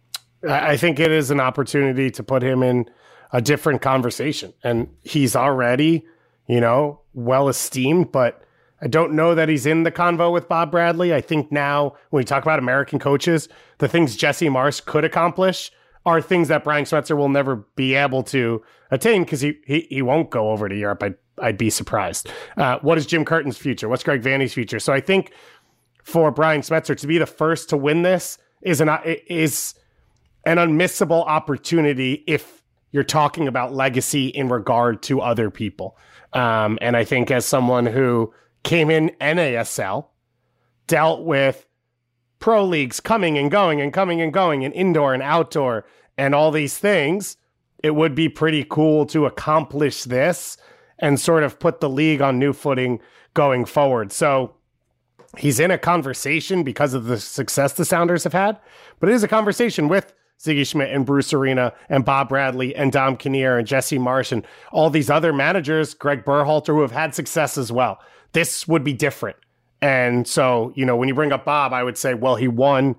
I think it is an opportunity to put him in a different conversation. And he's already, you know, well esteemed, but I don't know that he's in the convo with Bob Bradley. I think now when we talk about American coaches, the things Jesse Marsch could accomplish are things that Brian Schmetzer will never be able to attain because he, he he won't go over to Europe. I'd, I'd be surprised. Uh, what is Jim Curtin's future? What's Greg Vanney's future? So I think for Brian Schmetzer to be the first to win this is an is an unmissable opportunity if you're talking about legacy in regard to other people. Um, and I think as someone who came in N A S L, dealt with pro leagues coming and going and coming and going and indoor and outdoor and all these things, it would be pretty cool to accomplish this and sort of put the league on new footing going forward. So he's in a conversation because of the success the Sounders have had, but it is a conversation with Ziggy Schmidt and Bruce Arena and Bob Bradley and Dom Kinnear and Jesse Marsch and all these other managers, Greg Berhalter, who have had success as well. This would be different. And so, you know, when you bring up Bob, I would say, well, he won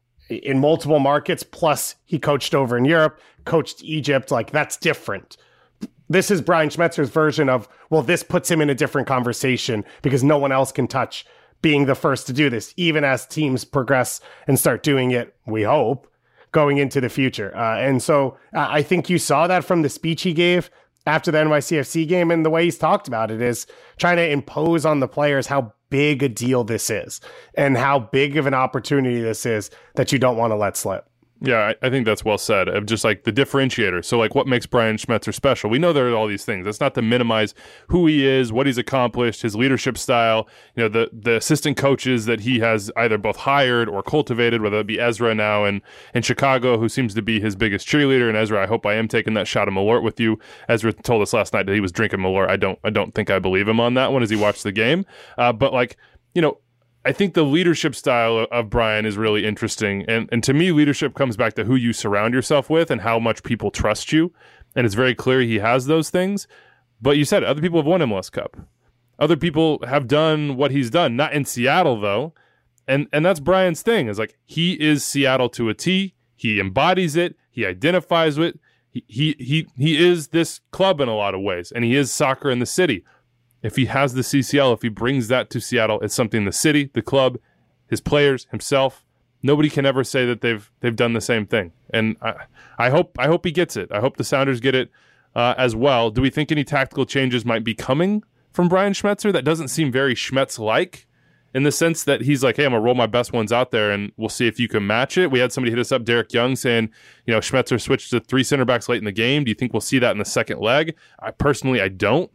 in multiple markets, plus he coached over in Europe, coached Egypt. Like, that's different. This is Brian Schmetzer's version of, well, this puts him in a different conversation because no one else can touch being the first to do this, even as teams progress and start doing it, we hope, going into the future. Uh, and so uh, I think you saw that from the speech he gave after the N Y C F C game, and the way he's talked about it is trying to impose on the players how big a deal this is and how big of an opportunity this is that you don't want to let slip. Yeah, I, I think that's well said. Of just like the differentiator. So like what makes Brian Schmetzer special? We know there are all these things. That's not to minimize who he is, what he's accomplished, his leadership style, you know, the the assistant coaches that he has either both hired or cultivated, whether it be Ezra now in, in Chicago, who seems to be his biggest cheerleader. And Ezra, I hope I am taking that shot of Malort with you. Ezra told us last night that he was drinking Malort. I don't I don't think I believe him on that one as he watched the game. Uh, but like, you know, I think the leadership style of Brian is really interesting. And and to me, leadership comes back to who you surround yourself with and how much people trust you. And it's very clear he has those things. But you said other people have won M L S Cup. Other people have done what he's done, not in Seattle, though. And and that's Brian's thing, is like he is Seattle to a T. He embodies it. He identifies with it. He, he, he, he is this club in a lot of ways. And he is soccer in the city. If he has the C C L, if he brings that to Seattle, it's something the city, the club, his players, himself, nobody can ever say that they've they've done the same thing. And I, I hope I hope he gets it. I hope the Sounders get it uh, as well. Do we think any tactical changes might be coming from Brian Schmetzer? That doesn't seem very Schmetz-like in the sense that he's like, hey, I'm going to roll my best ones out there and we'll see if you can match it. We had somebody hit us up, Derek Young, saying, you know, Schmetzer switched to three center backs late in the game. Do you think we'll see that in the second leg? I personally, I don't.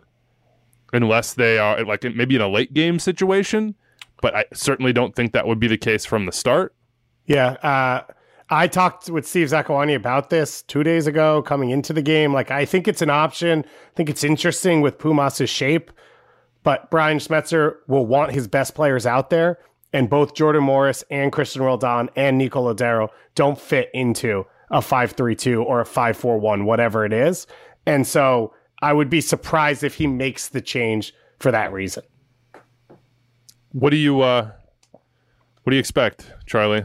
Unless they are like maybe in a late game situation, but I certainly don't think that would be the case from the start. Yeah, uh, I talked with Steve Zakuani about this two days ago coming into the game. Like, I think it's an option. I think it's interesting with Pumas' shape, but Brian Schmetzer will want his best players out there, and both Jordan Morris and Christian Roldan and Nico Lodeiro don't fit into a five three two or a five four one, whatever it is. And so I would be surprised if he makes the change for that reason. What do you uh, what do you expect, Charlie,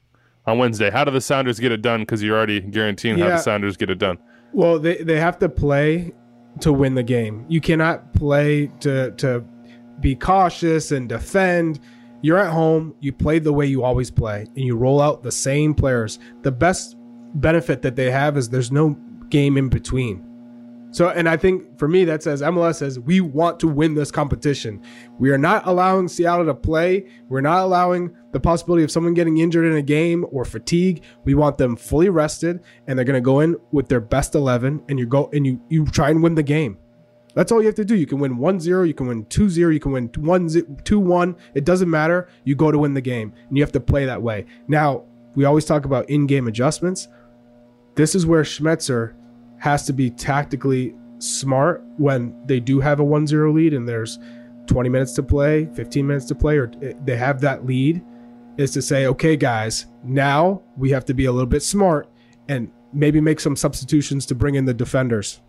on Wednesday? How do the Sounders get it done? Because you're already guaranteeing yeah. how the Sounders get it done. Well, they, they have to play to win the game. You cannot play to to be cautious and defend. You're at home. You play the way you always play, and you roll out the same players. The best benefit that they have is there's no game in between. So, and I think for me, that says M L S says we want to win this competition. We are not allowing Seattle to play. We're not allowing the possibility of someone getting injured in a game or fatigue. We want them fully rested, and they're going to go in with their best eleven, and you go and you you try and win the game. That's all you have to do. You can win one zero, you can win two zero, you can win two one. It doesn't matter. You go to win the game, and you have to play that way. Now, we always talk about in-game adjustments. This is where Schmetzer has to be tactically smart when they do have a one zero lead and there's twenty minutes to play, fifteen minutes to play, or they have that lead, is to say, okay, guys, now we have to be a little bit smart and maybe make some substitutions to bring in the defenders.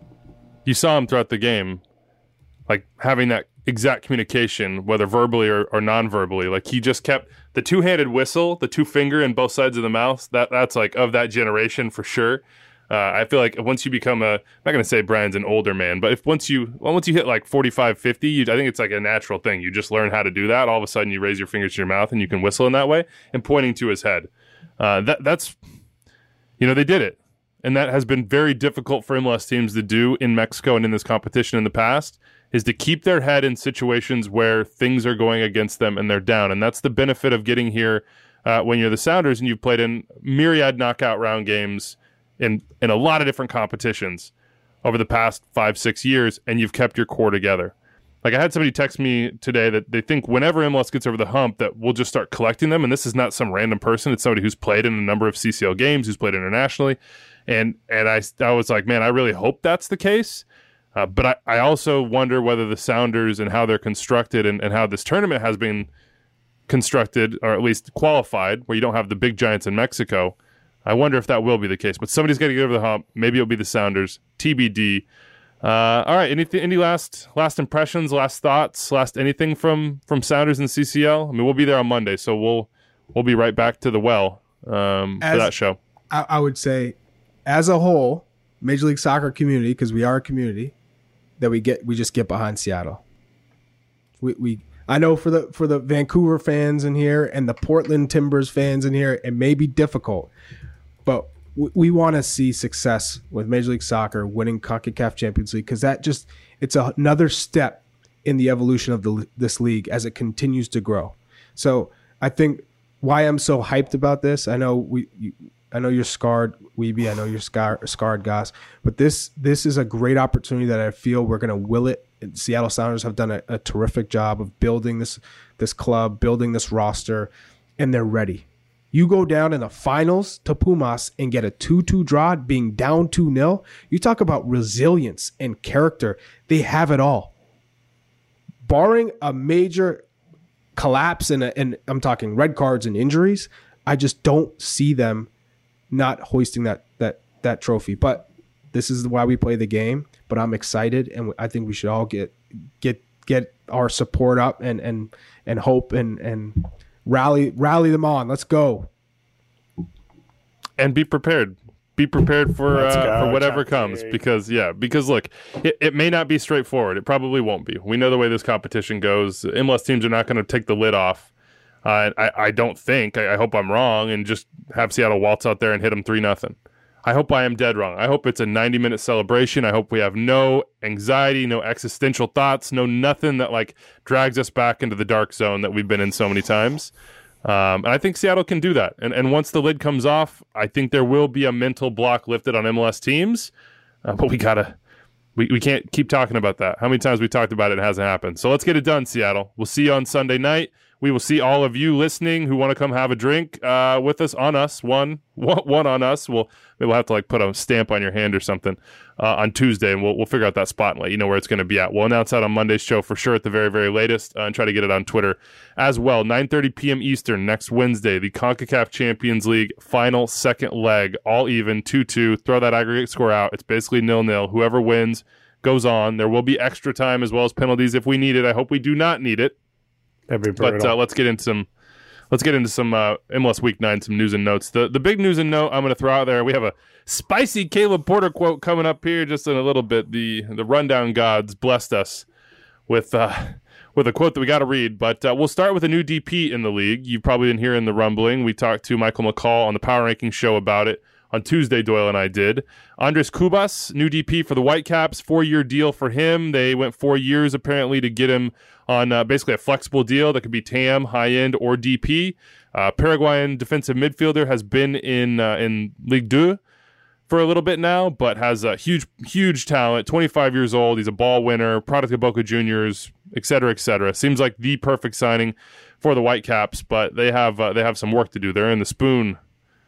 You saw him throughout the game, like having that exact communication, whether verbally or, or non-verbally. Like he just kept the two-handed whistle, the two finger in both sides of the mouth. That that's like of that generation for sure. Uh, I feel like once you become a, I'm not going to say Brian's an older man, but if once you well, once you hit like forty-five, fifty, you, I think it's like a natural thing. You just learn how to do that. All of a sudden you raise your fingers to your mouth and you can whistle in that way and pointing to his head. Uh, that That's, you know, they did it. And that has been very difficult for M L S teams to do in Mexico and in this competition in the past, is to keep their head in situations where things are going against them and they're down. And that's the benefit of getting here uh, when you're the Sounders and you've played in myriad knockout round games in in a lot of different competitions over the past five, six years, and you've kept your core together. Like I had somebody text me today that they think whenever M L S gets over the hump that we'll just start collecting them, and this is not some random person. It's somebody who's played in a number of C C L games, who's played internationally, and and I, I was like, man, I really hope that's the case. Uh, but I, I also wonder whether the Sounders and how they're constructed and, and how this tournament has been constructed, or at least qualified, where you don't have the big giants in Mexico, I wonder if that will be the case. But somebody's got to get over the hump. Maybe it'll be the Sounders. T B D. Uh, all right. Anything? Any last last impressions? Last thoughts? Last anything from from Sounders and C C L? I mean, we'll be there on Monday, so we'll we'll be right back to the well um, As, for that show. I, I would say, as a whole, Major League Soccer community, because we are a community, that we get we just get behind Seattle. We we I know for the for the Vancouver fans in here and the Portland Timbers fans in here, it may be difficult, but we, we want to see success with Major League Soccer winning CONCACAF Champions League, because that just it's a, another step in the evolution of the this league as it continues to grow. So I think why I'm so hyped about this. I know we. You, I know you're scarred, Weeby. I know you're scar- scarred, Goss. But this this is a great opportunity that I feel we're going to will it. And Seattle Sounders have done a, a terrific job of building this this club, building this roster, and they're ready. You go down in the finals to Pumas and get a two two draw, being down two nil. You talk about resilience and character. They have it all. Barring a major collapse and, and I'm talking red cards and injuries, I just don't see them not hoisting that that that trophy. But this is why we play the game. But I'm excited, and I think we should all get get get our support up and and and hope and and rally rally them on. Let's go. And be prepared. Be prepared for uh, go, for whatever Chucky. comes, because yeah, because look, it, it may not be straightforward. It probably won't be. We know the way this competition goes. M L S teams are not going to take the lid off. Uh, I, I don't think, I, I hope I'm wrong, and just have Seattle waltz out there and hit them three nothing. I hope I am dead wrong. I hope it's a ninety-minute celebration. I hope we have no anxiety, no existential thoughts, no nothing that like drags us back into the dark zone that we've been in so many times. Um, and I think Seattle can do that. And and once the lid comes off, I think there will be a mental block lifted on M L S teams. Uh, but we gotta, we, we can't keep talking about that. How many times we talked about it, it hasn't happened. So let's get it done, Seattle. We'll see you on Sunday night. We will see all of you listening who want to come have a drink uh, with us, on us, one, one, one on us. We'll maybe we'll have to like put a stamp on your hand or something uh, on Tuesday, and we'll we'll figure out that spot and let you know where it's going to be at. We'll announce that on Monday's show for sure at the very, very latest, uh, and try to get it on Twitter as well. nine thirty p.m. Eastern next Wednesday, the CONCACAF Champions League final second leg, all even, two two. Throw that aggregate score out. It's basically nil-nil. Whoever wins goes on. There will be extra time as well as penalties if we need it. I hope we do not need it. That'd be brutal. But uh, let's get into some, let's get into some uh, M L S Week Nine, some news and notes. The the big news and note I'm going to throw out there. We have a spicy Caleb Porter quote coming up here just in a little bit. The the rundown gods blessed us with uh, with a quote that we got to read. But uh, we'll start with a new D P in the league. You've probably been hearing the rumbling. We talked to Michael McCall on the Power Ranking Show about it on Tuesday. Doyle and I did. Andres Cubas, new D P for the Whitecaps, four-year deal for him. They went four years apparently to get him on uh, basically a flexible deal that could be T A M, high-end, or D P. Uh, Paraguayan defensive midfielder, has been in uh, in Ligue two for a little bit now, but has a huge, huge talent, twenty-five years old. He's a ball winner, product of Boca Juniors, et cetera, et cetera. Seems like the perfect signing for the Whitecaps, but they have uh, they have some work to do. They're in the spoon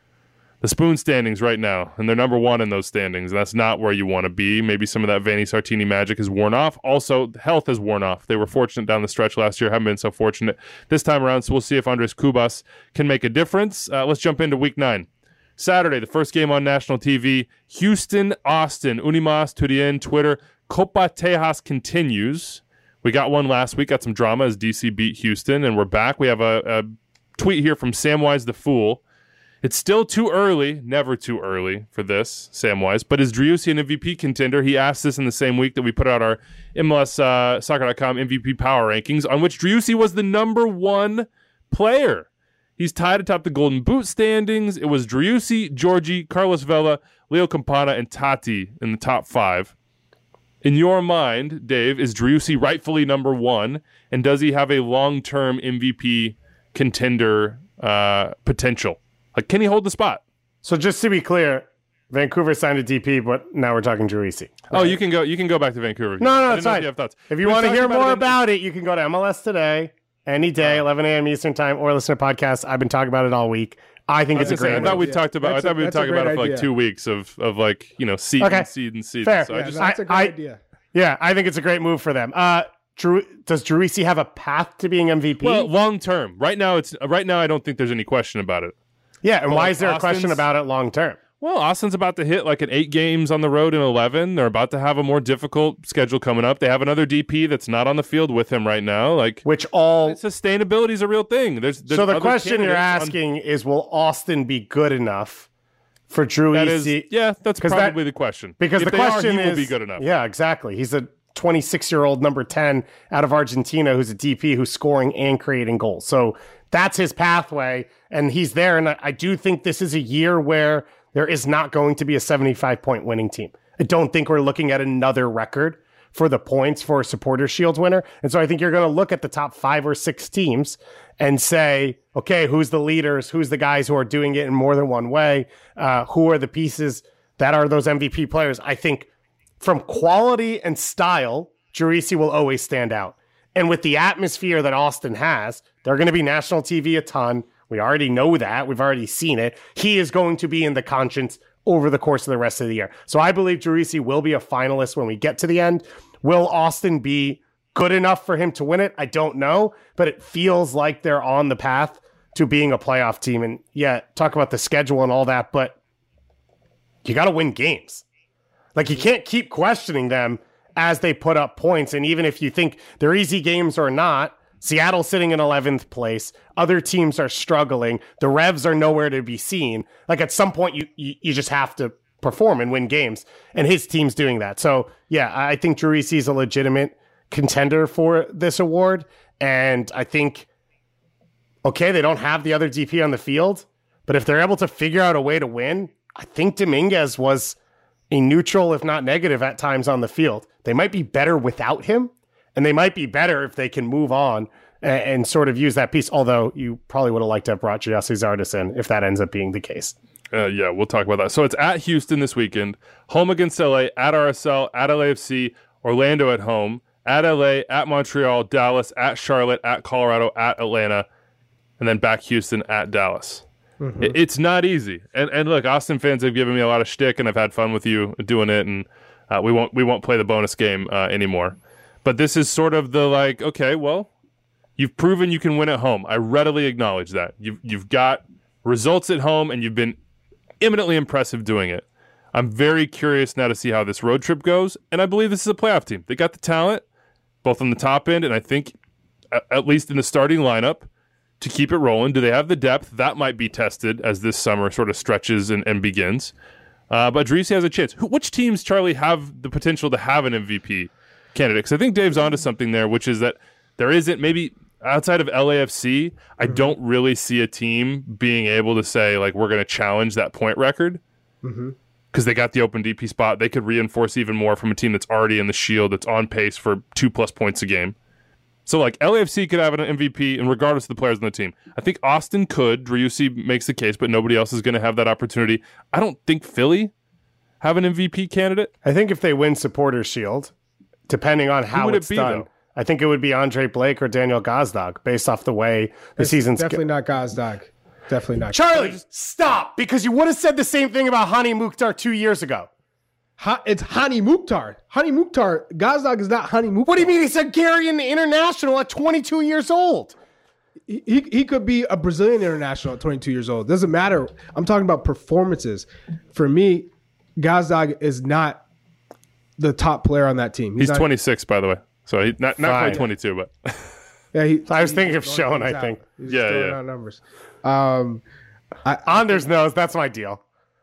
The spoon standings right now, and they're number one in those standings, and that's not where you want to be. Maybe some of that Vanni Sartini magic has worn off. Also, health has worn off. They were fortunate down the stretch last year, haven't been so fortunate this time around, so we'll see if Andres Cubas can make a difference. Uh, let's jump into week nine. Saturday, the first game on national T V, Houston, Austin, Unimas, Turien, Twitter, Copa Tejas continues. We got one last week, got some drama as D C beat Houston, and we're back. We have a, a tweet here from Samwise the Fool. It's still too early, never too early for this, Samwise, but is Driussi an M V P contender? He asked this in the same week that we put out our M L S uh, Soccer dot com M V P power rankings, on which Driussi was the number one player. He's tied atop the Golden Boot standings. It was Driussi, Georgie, Carlos Vela, Leo Campana, and Tati in the top five. In your mind, Dave, is Driussi rightfully number one, and does he have a long-term M V P contender uh, potential? Like, can he hold the spot? So just to be clear, Vancouver signed a D P, but now we're talking Driussi. Right? Oh, you can go. You can go back to Vancouver. No, no, I it's didn't know fine. if you have thoughts. If you We want to talked hear about more it in- about it, you can go to M L S Today any day, eleven a.m. Eastern time, or listen to podcasts. I've been talking about it all week. I think I it's a was gonna great say, I thought move. we talked about. That's I a- thought we were that's a talking about great it for like idea. two weeks of of like you know seed Okay. and seed and seed. Fair. So I Yeah, just that's a great I- idea. Yeah, I think it's a great move for them. Uh, Drew, does Driussi have a path to being M V P? well long term. Right now, it's right now. I don't think there's any question about it. yeah, and well, why is there a question Austin's- about it long term? Well, Austin's about to hit like an eight games on the road in eleven. They're about to have a more difficult schedule coming up. They have another D P that's not on the field with him right now. Like, which all sustainability is a real thing. There's, there's so the question you're asking on, is, will Austin be good enough for Drew Easy? Yeah, that's probably that, the question. Because if the question are, he is, will be good enough. Yeah, exactly. He's a twenty-six-year-old number ten out of Argentina who's a D P who's scoring and creating goals. So that's his pathway, and he's there. And I, I do think this is a year where there is not going to be a seventy-five point winning team. I don't think we're looking at another record for the points for a Supporters Shield winner. And so I think you're going to look at the top five or six teams and say, okay, who's the leaders? Who's the guys who are doing it in more than one way? Uh, who are the pieces that are those M V P players? I think from quality and style, Driussi will always stand out. And with the atmosphere that Austin has, they're going to be national T V a ton. We already know that. We've already seen it. He is going to be in the conscience over the course of the rest of the year. So I believe Driussi will be a finalist when we get to the end. Will Austin be good enough for him to win it? I don't know, but it feels like they're on the path to being a playoff team. And yeah, talk about the schedule and all that, but you got to win games. Like, you can't keep questioning them as they put up points. And even if you think they're easy games or not, Seattle's sitting in eleventh place. Other teams are struggling. The Revs are nowhere to be seen. Like, at some point, you, you, you just have to perform and win games. And his team's doing that. So, yeah, I think Driussi is a legitimate contender for this award. And I think, okay, they don't have the other D P on the field. But if they're able to figure out a way to win, I think Dominguez was a neutral, if not negative, at times on the field. They might be better without him. And they might be better if they can move on and, and sort of use that piece. Although you probably would have liked to have brought Gyasi Zardes in if that ends up being the case. Uh, yeah, we'll talk about that. So it's at Houston this weekend, home against L A, at R S L, at L A F C, Orlando at home, at L A, at Montreal, Dallas, at Charlotte, at Colorado, at Atlanta, and then back Houston at Dallas. Mm-hmm. It, it's not easy. And and look, Austin fans have given me a lot of shtick, and I've had fun with you doing it, and uh, we won't we won't play the bonus game uh, anymore. But this is sort of the like, okay, well, you've proven you can win at home. I readily acknowledge that. You've you've got results at home, and you've been eminently impressive doing it. I'm very curious now to see how this road trip goes, and I believe this is a playoff team. They got the talent, both on the top end, and I think at, at least in the starting lineup, to keep it rolling. Do they have the depth? That might be tested as this summer sort of stretches and, and begins. Uh, but Driussi has a chance. Who, which teams, Charlie, have the potential to have an M V P candidate? Because I think Dave's onto something there, which is that there isn't, maybe outside of L A F C, I mm-hmm. don't really see a team being able to say, like, we're going to challenge that point record. Mm-hmm. Because they got the open D P spot. They could reinforce even more from a team that's already in the Shield, that's on pace for two-plus points a game. So, like, L A F C could have an M V P, and regardless of the players on the team. I think Austin could. Driussi makes the case, but nobody else is going to have that opportunity. I don't think Philly have an M V P candidate. I think if they win Supporters Shield, depending on how it's it be, done, though? I think it would be Andre Blake or Daniel Gazdag, based off the way the it's season's definitely go- not Gazdag. Definitely not. Charlie, just stop, because you would have said the same thing about Hani Mukhtar two years ago. Ha, it's Hani Mukhtar. Hani Mukhtar. Gazdag is not Hani Mukhtar. What do you mean? He's a Hungarian international at twenty-two years old. He, he he could be a Brazilian international at twenty-two years old. Doesn't matter. I'm talking about performances. For me, Gazdag is not the top player on that team. He's, He's not, twenty-six, by the way. So he not not quite twenty-two, but yeah. He, I was thinking of Sean. I think. He's yeah, yeah. Out numbers. Um, I, Anders knows that's my deal.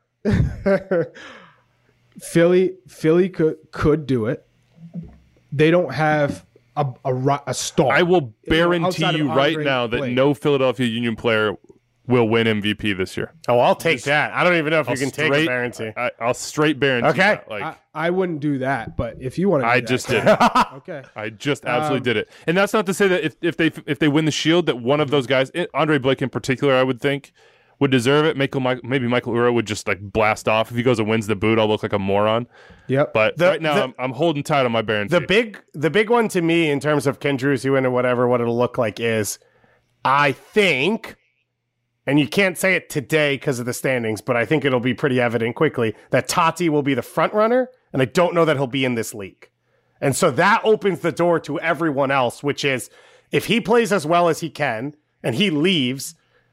Philly, Philly could could do it. They don't have a a, a star. I will guarantee you right now that Blake. no Philadelphia Union player will win M V P this year. Oh, I'll take Just, that. I don't even know if I'll you can straight, take a guarantee. I, I'll straight guarantee. Okay, that. Like I, I wouldn't do that, but if you want to, I do just that, did. It. Okay, I just absolutely um, did it, and that's not to say that if, if they if they win the Shield, that one of those guys, Andre Blake in particular, I would think would deserve it. Michael, maybe Michael Ura would just like blast off if he goes and wins the boot. I'll look like a moron. Yep. But the, right now, the, I'm, I'm holding tight on my Baron. The big, the big one to me in terms of can Driussi win or whatever, what it'll look like is, I think, and you can't say it today because of the standings, but I think it'll be pretty evident quickly that Tati will be the front runner, and I don't know that he'll be in this league. And so that opens the door to everyone else, which is if he plays as well as he can and he leaves,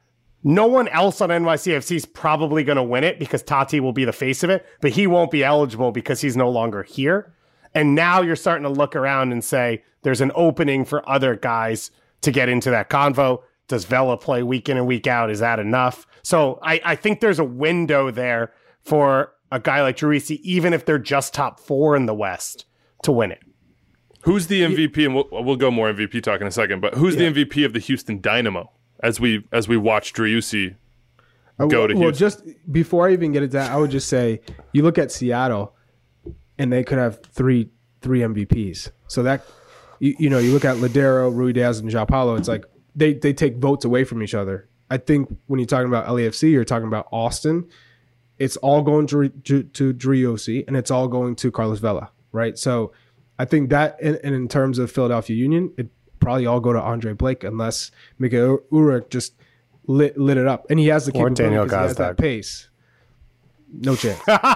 no one else on N Y C F C is probably going to win it because Tati will be the face of it, but he won't be eligible because he's no longer here. And now you're starting to look around and say there's an opening for other guys to get into that convo. Does Vela play week in and week out? Is that enough? So I, I think there's a window there for a guy like Driussi, even if they're just top four in the West, to win it. Who's the M V P? And we'll, we'll go more M V P talk in a second, but who's yeah. the M V P of the Houston Dynamo as we as we watch Driussi go uh, well, to Houston? Well, just before I even get into that, I would just say you look at Seattle and they could have three three M V Ps. So that, you, you know, you look at Ladero, Rui Diaz, and João Paulo, it's like they, they take votes away from each other. I think when you're talking about L A F C, you're talking about Austin, it's all going to, to, to Driussi and it's all going to Carlos Vela, right? So I think that, and in, in terms of Philadelphia Union, it probably all go to Andre Blake unless Mikael Uhre just lit lit it up. And he has the or capability Daniel because he has that pace. No chance.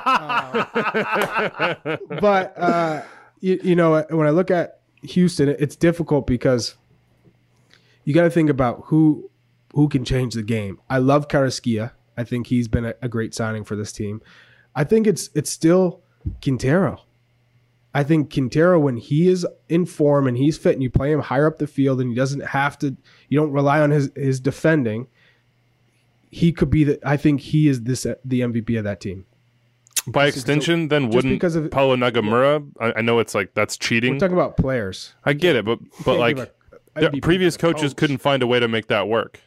uh, but, uh, you, you know, when I look at Houston, it's difficult because you got to think about who who can change the game. I love Carrasquilla. I think he's been a, a great signing for this team. I think it's it's still Quintero. I think Quintero, when he is in form and he's fit and you play him higher up the field and he doesn't have to, you don't rely on his, his defending, he could be the, I think he is this the M V P of that team. By extension, so, then wouldn't because of, Paulo Nagamura, I, I know it's like that's cheating. We're talking about players. I get it, but but like the previous coaches coach. couldn't find a way to make that work.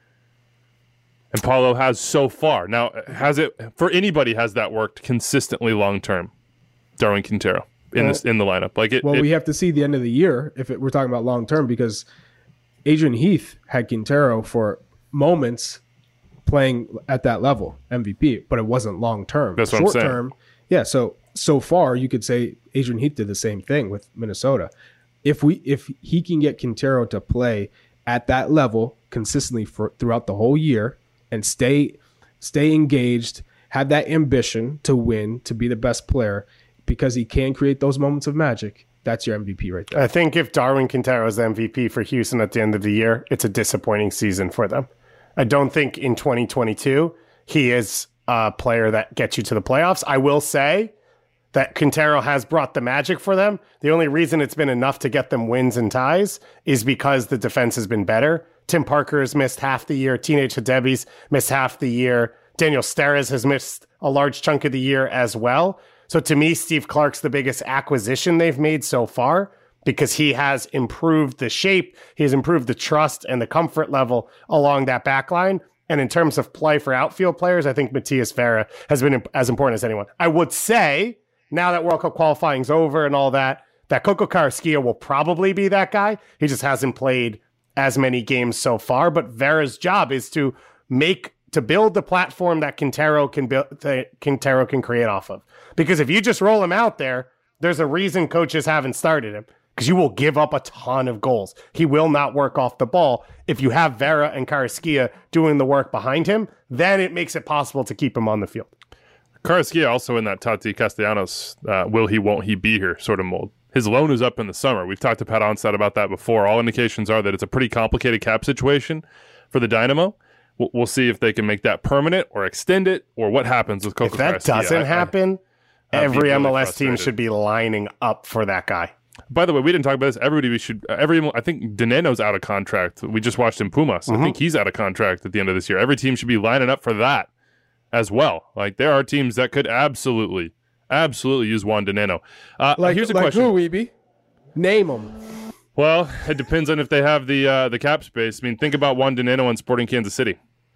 And Paulo has so far. Now, has it for anybody has that worked consistently long term? Darwin Quintero in well, this in the lineup. Like it Well, it, we have to see the end of the year if it, we're talking about long term, because Adrian Heath had Quintero for moments playing at that level, M V P, but it wasn't long term. That's what Short I'm saying. term, yeah. So so far, you could say Adrian Heath did the same thing with Minnesota. If we if he can get Quintero to play at that level consistently for throughout the whole year and stay stay engaged, have that ambition to win, to be the best player, because he can create those moments of magic, that's your M V P right there. I think if Darwin Quintero is the M V P for Houston at the end of the year, it's a disappointing season for them. I don't think in twenty twenty-two he is a player that gets you to the playoffs. I will say that Quintero has brought the magic for them. The only reason it's been enough to get them wins and ties is because the defense has been better. Tim Parker has missed half the year. Teenage Hadebi's missed half the year. Daniel Steres has missed a large chunk of the year as well. So to me, Steve Clark's the biggest acquisition they've made so far, because he has improved the shape, he has improved the trust and the comfort level along that back line. And in terms of play for outfield players, I think Matias Vera has been as important as anyone. I would say, now that World Cup qualifying's over and all that, that Coco Carrasquilla will probably be that guy. He just hasn't played as many games so far. But Vera's job is to make, to build the platform that Quintero can build, that Quintero can create off of. Because if you just roll him out there, there's a reason coaches haven't started him. Because you will give up a ton of goals. He will not work off the ball. If you have Vera and Carrasquilla doing the work behind him, then it makes it possible to keep him on the field. Carrasquilla also in that Tati Castellanos uh, will he, won't he be here sort of mold. His loan is up in the summer. We've talked to Pat Onstad about that before. All indications are that it's a pretty complicated cap situation for the Dynamo. We'll, we'll see if they can make that permanent or extend it, or what happens with Coco If that Carrasquilla. doesn't I, happen, I, every really M L S frustrated. team should be lining up for that guy. By the way, we didn't talk about this. Everybody, we should. Every, I think Dineno's out of contract. We just watched him Pumas. Mm-hmm. I think he's out of contract at the end of this year. Every team should be lining up for that as well. Like, there are teams that could absolutely, absolutely use Juan Dineno. Uh, like, here's a like question. Who, Weeby? Name them. Well, it depends on if they have the uh, the cap space. I mean, think about Juan Dineno on Sporting Kansas City.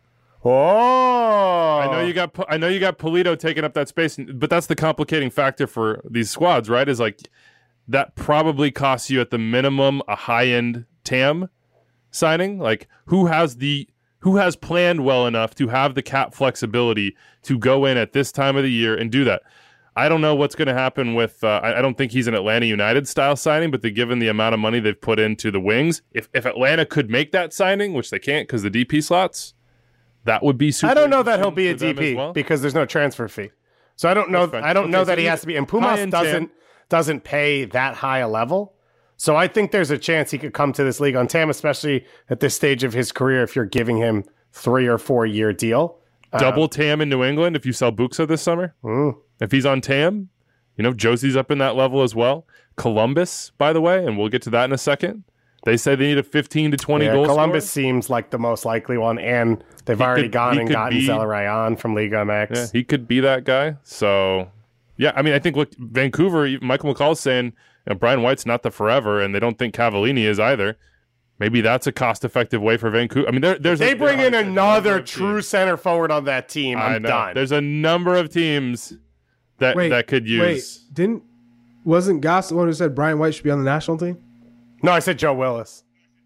Oh, I know you got. I know you got Polito taking up that space, but that's the complicating factor for these squads, right? Is like, that probably costs you at the minimum a high-end T A M signing. Like, who has the who has planned well enough to have the cap flexibility to go in at this time of the year and do that? I don't know what's going to happen with. Uh, I, I don't think he's an Atlanta United style signing, but the, given the amount of money they've put into the wings, if if Atlanta could make that signing, which they can't because the D P slots, that would be super. I don't know that he'll be a D D P well. because there's no transfer fee. So I don't know. I don't okay, know so that he you- has to be. And Pumas doesn't doesn't pay that high a level. So I think there's a chance he could come to this league on T A M, especially at this stage of his career, if you're giving him three or four year deal. Double T A M in New England if you sell Buxa this summer. Mm. If he's on T A M, you know, Josie's up in that level as well. Columbus, by the way, and we'll get to that in a second. They say they need a fifteen to twenty yeah, goal Columbus scorer. seems like the most likely one, and they've He already could- gone he and could gotten be- Zelarayan from Liga M X. Yeah, he could be that guy. So, yeah, I mean, I think, look, Vancouver, even Michael McCall's saying, you know, Brian White's not the forever, and they don't think Cavallini is either. Maybe that's a cost-effective way for Vancouver. I mean, there, there's They a, bring in there's a another number of true teams. center forward on that team. I I'm know. done. There's a number of teams that Wait, that could use. Wait, didn't wasn't Goss the one who said Brian White should be on the national team? No, I said Joe Willis.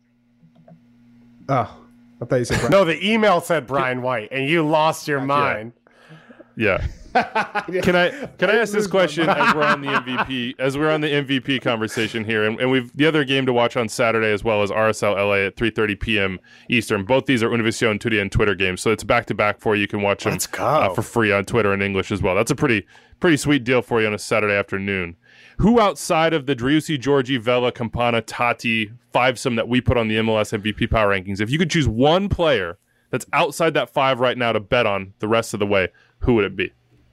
Oh, I thought you said Brian. No, the email said Brian White, and you lost your mind. Yeah. Can I can I ask this question as we're on the M V P as we're on the M V P conversation here, and, and we've the other game to watch on Saturday as well as R S L L A at three thirty p.m. Eastern. Both these are Univision Tudia and Twitter games, so it's back to back for you. You can watch them Let's go. Uh, for free on Twitter in English as well. That's a pretty pretty sweet deal for you on a Saturday afternoon. Who outside of the Driussi, Georgie, Vela, Campana, Tati five-some that we put on the M L S M V P power rankings, if you could choose one player that's outside that five right now to bet on the rest of the way, who would it be?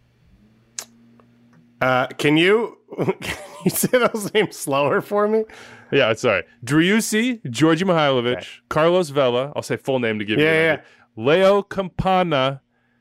Uh, can you can you say those names slower for me? Yeah, sorry. Driussi, Georgi Mihailovic, Okay. Carlos Vela. I'll say full name to give Yeah, you an yeah, idea. Leo Campana,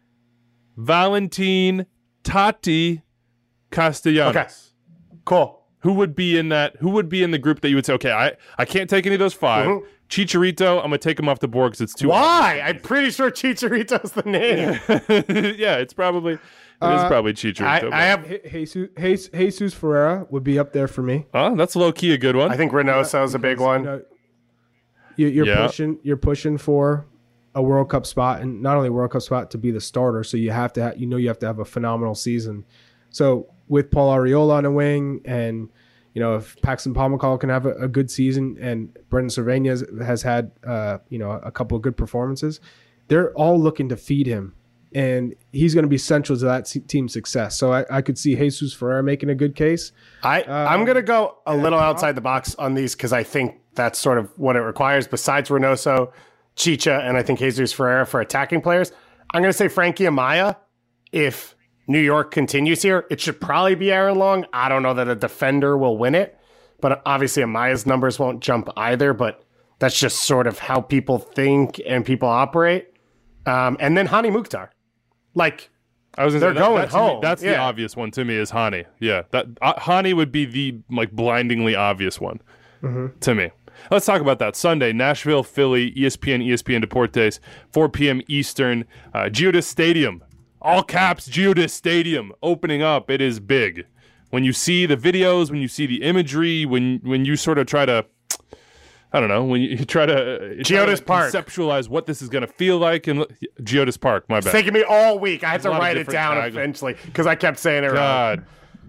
Valentin Tati Castellanos. Okay. Cool. Who would be in that? Who would be in the group that you would say, okay, I, I can't take any of those five. Mhm. Chicharito, I'm gonna take him off the board because it's too. Why? I'm pretty sure Chicharito's the name. Yeah, it's probably it is Uh, probably Chicharito. I, but- I have. Je- Jesus, Jesus, Jesus Ferreira would be up there for me. Oh, that's low key a good one. I think Reynoso's a big You one. know, you, you're Yeah. pushing. You're pushing for a World Cup spot, and not only a World Cup spot to be the starter. So you have to. Ha- you know, you have to have a phenomenal season. So with Paul Arriola on the wing, and you know, if Paxton Pomykal can have a, a good season, and Brendan Cervena has, has had uh, you know a couple of good performances, they're all looking to feed him, and he's going to be central to that team's success. So I, I could see Jesus Ferreira making a good case. I, Uh, I'm going to go a little outside the box on these because I think that's sort of what it requires. Besides Reynoso, Chicha, and I think Jesus Ferreira for attacking players, I'm going to say Frankie Amaya. If New York continues here, it should probably be Aaron Long. I don't know that a defender will win it, but obviously Amaya's numbers won't jump either, but that's just sort of how people think and people operate. Um, and then Hani Mukhtar. Like, I was gonna They're say, that- going that to me- home. that's the Yeah. obvious one to me is Hani. Yeah, that uh, Hani would be the like blindingly obvious one to me. Let's talk about that Sunday. Nashville, Philly, E S P N, E S P N Deportes, four p.m. Eastern. Uh, Geodis Stadium, all caps. Geodis Stadium opening up. It is big. When you see the videos, when you see the imagery, when when you sort of try to. I don't know, when you, you try to, uh, try to, Geodis like, Park. conceptualize what this is going to feel like. And Geodis Park, my it's bad. taking me all week. I had There's a to lot of write it different down tags. eventually because I kept saying it wrong. God.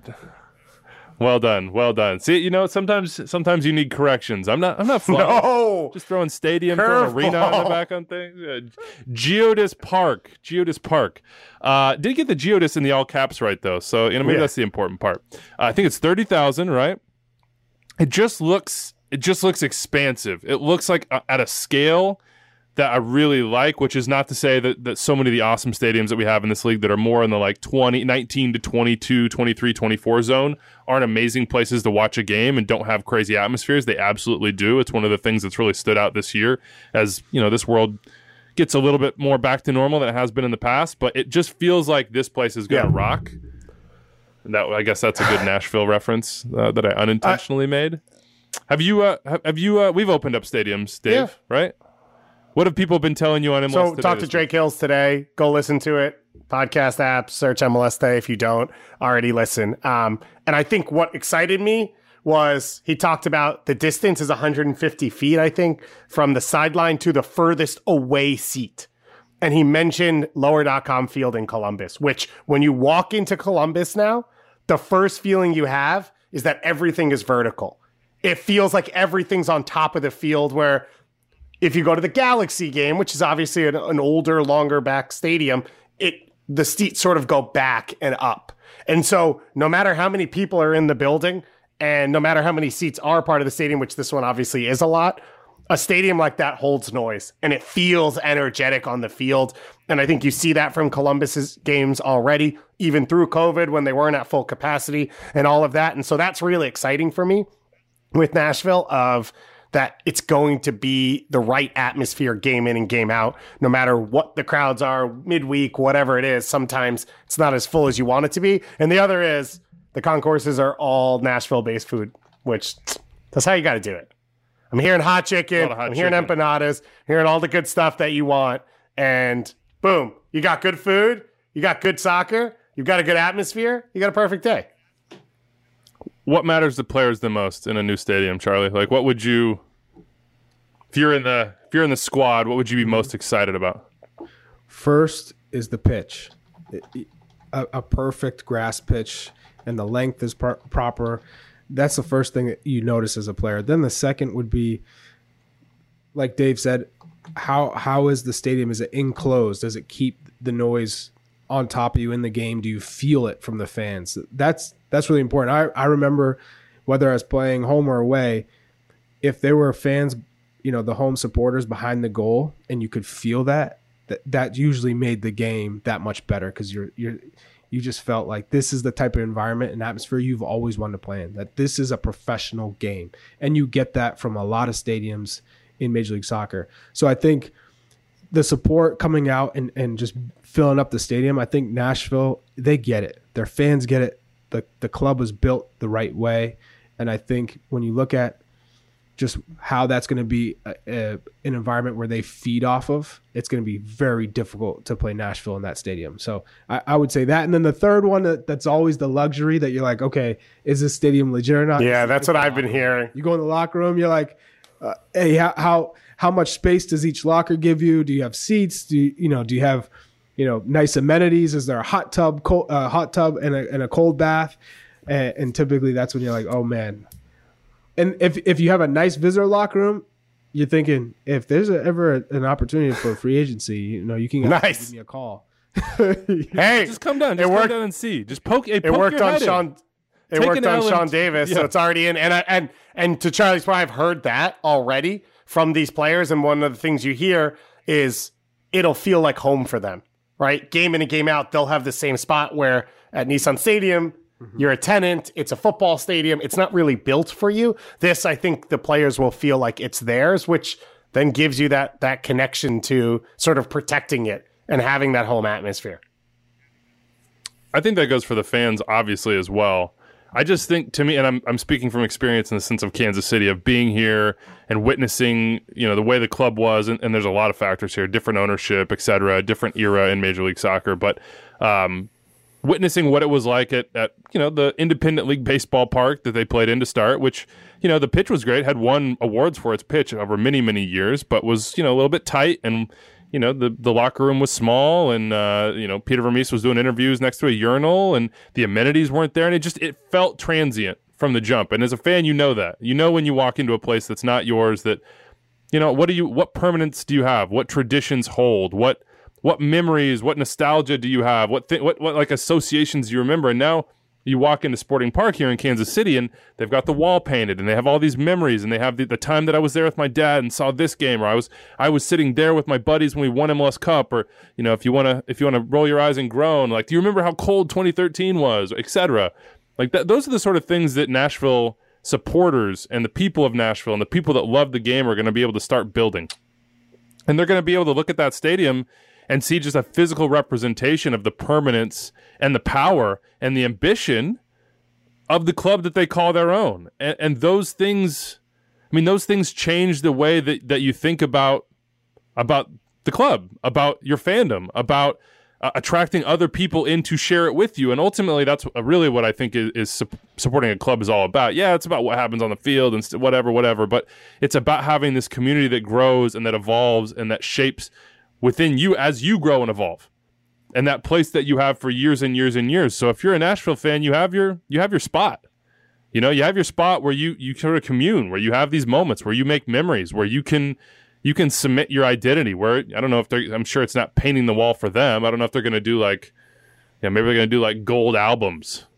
Well done, well done. See, you know, sometimes sometimes you need corrections. I'm not I'm not flying. No. Just throwing stadium, throwing arena on the Curveball. back on things. Uh, Geodis Park, Geodis Park. Uh, did get the Geodis in the all caps right though, so you know maybe Yeah. that's the important part. Uh, I think it's thirty thousand, right? It just looks it just looks expansive. It looks like uh, at a scale that I really like, which is not to say that, that so many of the awesome stadiums that we have in this league that are more in the like twenty, nineteen to twenty-two, twenty-three, twenty-four zone aren't amazing places to watch a game and don't have crazy atmospheres. They absolutely do. It's one of the things that's really stood out this year as, you know, this world gets a little bit more back to normal than it has been in the past, but it just feels like this place is going to Yeah. rock. And that, I guess that's a good Nashville reference uh, that I unintentionally made. Have you, uh, have, have you, uh, we've opened up stadiums, Dave, Yeah. right? What have people been telling you on M L S So today talk to this Drake Hills today. Go listen to it. Podcast app, search M L S Day if you don't already listen. Um, and I think what excited me was he talked about the distance is one hundred fifty feet, I think, from the sideline to the furthest away seat. And he mentioned lower dot com field in Columbus, which when you walk into Columbus now, the first feeling you have is that everything is vertical. It feels like everything's on top of the field where if you go to the Galaxy game, which is obviously an, an older, longer back stadium, it the seats sort of go back and up. And so no matter how many people are in the building and no matter how many seats are part of the stadium, which this one obviously is a lot, a stadium like that holds noise and it feels energetic on the field. And I think you see that from Columbus's games already, even through COVID when they weren't at full capacity and all of that. And so that's really exciting for me with Nashville, of that it's going to be the right atmosphere game in and game out, no matter what the crowds are midweek, whatever it is. Sometimes it's not as full as you want it to be. And the other is the concourses are all Nashville-based food, which that's how you got to do it. I'm hearing hot chicken, hot I'm hearing chicken. empanadas, hearing all the good stuff that you want, and boom, you got good food, you got good soccer, you've got a good atmosphere, you got a perfect day. What matters to players the most in a new stadium, Charlie? Like, what would you, if you're in the if you're in the squad, what would you be most excited about? First is the pitch, a, a perfect grass pitch, and the length is pro- proper. That's the first thing that you notice as a player. Then the second would be, like Dave said, how how is the stadium? Is it enclosed? Does it keep the noise on top of you in the game? Do you feel it from the fans? That's that's really important. I, I remember whether I was playing home or away, if there were fans, you know, the home supporters behind the goal, and you could feel that, that, that usually made the game that much better, because you're you're you just felt like this is the type of environment and atmosphere you've always wanted to play in, that this is a professional game. And you get that from a lot of stadiums in Major League Soccer. So I think the support coming out and, and just filling up the stadium, I think Nashville, they get it. Their fans get it. The the club was built the right way. And I think when you look at just how that's going to be a, a, an environment where they feed off of, it's going to be very difficult to play Nashville in that stadium. So I, I would say that. And then the third one, that, that's always the luxury that you're like, okay, is this stadium legit or not? Yeah, that's what I've been hearing. You go in the locker room, you're like, uh, hey, how, how how much space does each locker give you? Do you have seats? Do you, you know? Do you have, you know, nice amenities? Is there a hot tub, cold, uh, hot tub, and a and a cold bath? And, and typically, that's when you're like, oh man. And if if you have a nice visitor locker room, you're thinking, if there's a, ever a, an opportunity for free agency, you know, you can nice. give me a call. Hey, Just come down. Just it come worked, down and see. Just poke. Hey, it poke worked your on head in. Sean. It Take worked an on L Sean and- Davis, yeah. so it's already in. And I, and and to Charlie's point, I've heard that already from these players. And one of the things you hear is it'll feel like home for them, right? Game in and game out, they'll have the same spot where at Nissan Stadium, mm-hmm. you're a tenant. It's a football stadium. It's not really built for you. This, I think, the players will feel like it's theirs, which then gives you that that connection to sort of protecting it and having that home atmosphere. I think that goes for the fans, obviously, as well. I just think, to me, and I'm I'm speaking from experience in the sense of Kansas City, of being here and witnessing, you know, the way the club was, and, and there's a lot of factors here, different ownership, et cetera, different era in Major League Soccer, but um, witnessing what it was like at, at, you know, the Independent League Baseball Park that they played in to start, which, you know, the pitch was great, had won awards for its pitch over many, many years, but was, you know, a little bit tight, and you know, the, the locker room was small, and, uh, you know, Peter Vermees was doing interviews next to a urinal, and the amenities weren't there, and it just, it felt transient from the jump. And as a fan, you know that. You know when you walk into a place that's not yours that, you know, what do you, what permanence do you have? What traditions hold? What, what memories, what nostalgia do you have? What, th- what, what, like, associations do you remember? And now you walk into Sporting Park here in Kansas City, and they've got the wall painted, and they have all these memories, and they have the, the time that I was there with my dad and saw this game, or I was I was sitting there with my buddies when we won M L S Cup, or, you know, if you want to if you want to roll your eyes and groan, like, do you remember how cold twenty thirteen was, et cetera. Like that, those are the sort of things that Nashville supporters and the people of Nashville and the people that love the game are going to be able to start building, and they're going to be able to look at that stadium and see just a physical representation of the permanence and the power and the ambition of the club that they call their own. And, and those things, I mean, those things change the way that, that you think about, about the club, about your fandom, about uh, attracting other people in to share it with you. And ultimately, that's really what I think is, is su- supporting a club is all about. Yeah, it's about what happens on the field and st- whatever, whatever, but it's about having this community that grows and that evolves and that shapes within you as you grow and evolve, and that place that you have for years and years and years. So if you're a Nashville fan, you have your you have your spot. You know, you have your spot where you you sort of commune, where you have these moments, where you make memories, where you can you can submit your identity. Where I don't know if they're, I'm sure it's not painting the wall for them. I don't know if they're going to do like, yeah, maybe they're going to do like gold albums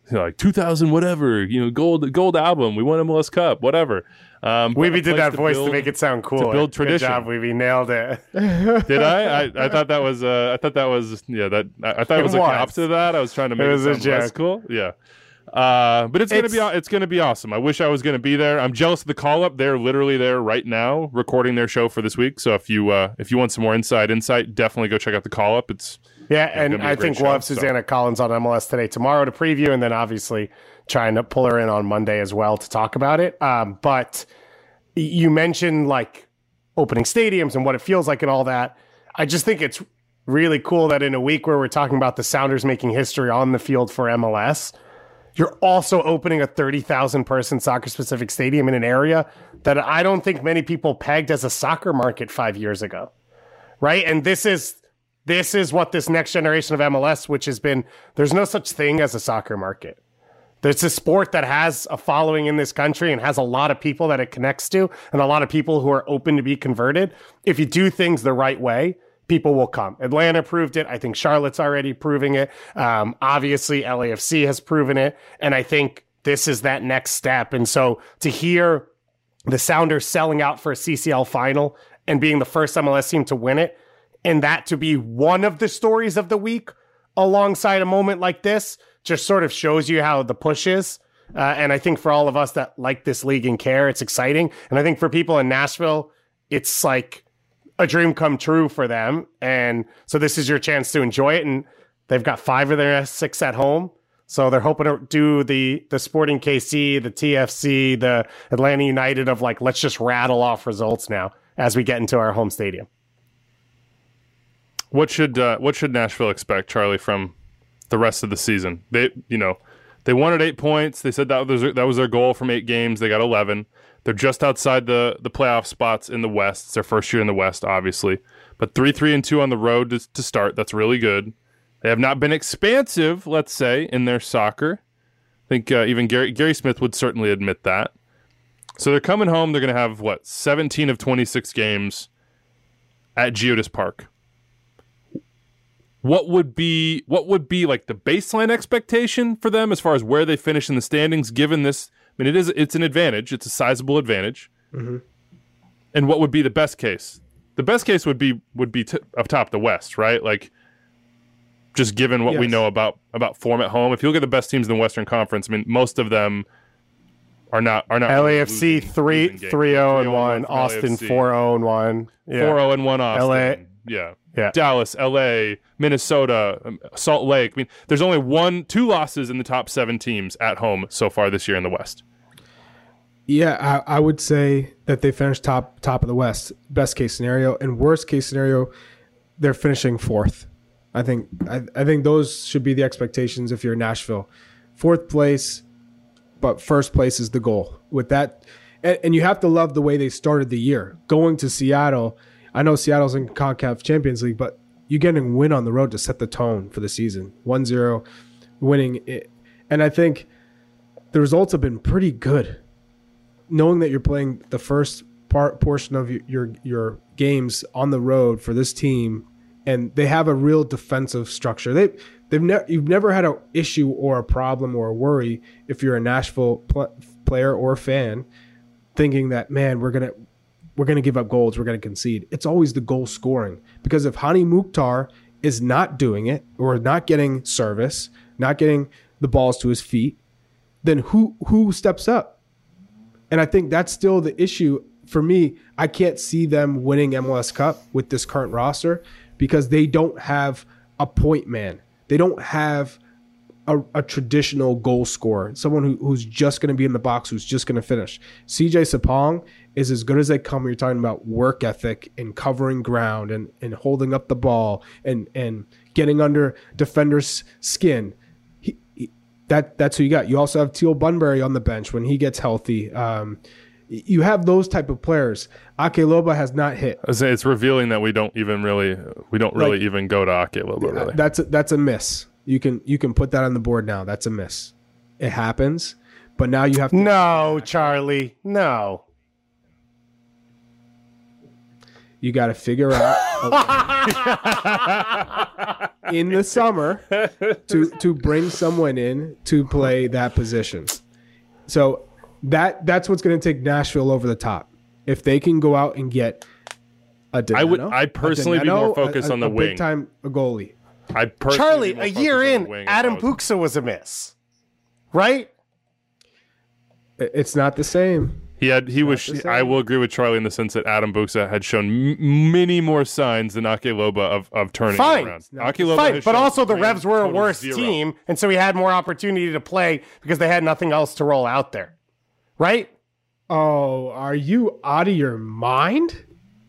you know, like two thousand whatever, you know, gold gold album. We won M L S Cup, whatever. Um, Weeby did that to voice build, to make it sound cool. to build tradition. Good job, Weeby. Nailed it. Did I? I? I thought that was. Uh, I thought that was. Yeah. That. I, I thought it was, It like was. the opposite of that. I was trying to make It it, was a sound less joke. cool. Yeah. Uh, but it's gonna It's- be. It's gonna be awesome. I wish I was gonna be there. I'm jealous of the call up. They're literally there right now, recording their show for this week. So if you uh, if you want some more inside insight, definitely go check out the call up. It's Yeah, gonna and be a I great think we'll show, have so. Susanna Collins on M L S today, tomorrow to preview, and then obviously trying to pull her in on Monday as well to talk about it. Um, but y- you mentioned like opening stadiums and what it feels like and all that. I just think it's really cool that in a week where we're talking about the Sounders making history on the field for M L S, you're also opening a thirty thousand person soccer specific stadium in an area that I don't think many people pegged as a soccer market five years ago. Right. And this is this is what this next generation of M L S, which has been, there's no such thing as a soccer market. There's a sport that has a following in this country and has a lot of people that it connects to and a lot of people who are open to be converted. If you do things the right way, people will come. Atlanta proved it. I think Charlotte's already proving it. Um, obviously, L A F C has proven it. And I think this is that next step. And so to hear the Sounders selling out for a C C L final and being the first M L S team to win it, and that to be one of the stories of the week alongside a moment like this, just sort of shows you how the push is. Uh, and I think for all of us that like this league and care, it's exciting. And I think for people in Nashville, it's like a dream come true for them. And so this is your chance to enjoy it. And they've got five of their six at home. So they're hoping to do the the Sporting K C, the T F C, the Atlanta United of like, let's just rattle off results now as we get into our home stadium. What should uh, what should Nashville expect, Charlie, from the rest of the season? They, you know, they won at eight points. They said that was that was their goal from eight games. They got eleven. They're just outside the the playoff spots in the West. It's their first year in the West, obviously, but three three and two on the road to, to start. That's really good. They have not been expansive, let's say, in their soccer. I think uh, even Gary Gary Smith would certainly admit that. So they're coming home. They're going to have what seventeen of twenty-six games at Geodis Park. What would be what would be like the baseline expectation for them as far as where they finish in the standings? Given this, I mean, it is it's an advantage. It's a sizable advantage. Mm-hmm. And what would be the best case? The best case would be would be t- up top the West, right? Like, just given what we Yes. know about about form at home. If you look at the best teams in the Western Conference, I mean, most of them are not are not L A F C losing- three losing games. three zero and one, from Austin L A F C. four zero and one, yeah. four oh and one Austin. L A Yeah. Yeah. Dallas, L A, Minnesota, um, Salt Lake. I mean, there's only one, two losses in the top seven teams at home so far this year in the West. Yeah, I, I would say that they finished top top of the West, best case scenario, and worst case scenario, they're finishing fourth. I think I, I think those should be the expectations if you're Nashville, fourth place, but first place is the goal. With that, and, and you have to love the way they started the year, going to Seattle. I know Seattle's in CONCACAF Champions League, but you're getting a win on the road to set the tone for the season. one zero, winning it, and I think the results have been pretty good. Knowing that you're playing the first part portion of your, your your games on the road for this team, and they have a real defensive structure. They they've never you've never had an issue or a problem or a worry if you're a Nashville pl- player or fan, thinking that man we're gonna we're gonna give up goals, we're gonna concede. It's always the goal scoring, because if Hani Mukhtar is not doing it or not getting service, not getting the balls to his feet, then who who steps up? And I think that's still the issue for me. I can't see them winning M L S Cup with this current roster because they don't have a point man. They don't have a, a traditional goal scorer, someone who, who's just going to be in the box, who's just going to finish. C J Sapong is as good as they come when you're talking about work ethic and covering ground and, and holding up the ball and, and getting under defenders' skin. He, he, That that's who you got. You also have Teal Bunbury on the bench when he gets healthy. Um, you have those type of players. Ake Loba has not hit. I was saying, it's revealing that we don't even really we don't really Like- even go to Ake a little bit. Really, That's a, that's a miss. You can you can put that on the board now. That's a miss. It happens, but now you have to. No, Charlie, no. You got to figure out. in the summer to to bring someone in to play that position. So that that's what's going to take Nashville over the top. If they can go out and get a Dineno, I would. I'd personally Dineno, be more focused a, a, on the a wing. Big time a goalie. I personally Charlie, be more a focused year on the in, wing if Adam I was- Buksa was a miss, right? It- It's not the same. He had. He was. the same. I will agree with Charlie in the sense that Adam Buksa had shown m- many more signs than Ake Loba of, of turning it Fine. around. not Ake Loba Fine, has but shown also the grand Revs were a total worse zero. team, and so he had more opportunity to play because they had nothing else to roll out there, right? Oh, are you out of your mind?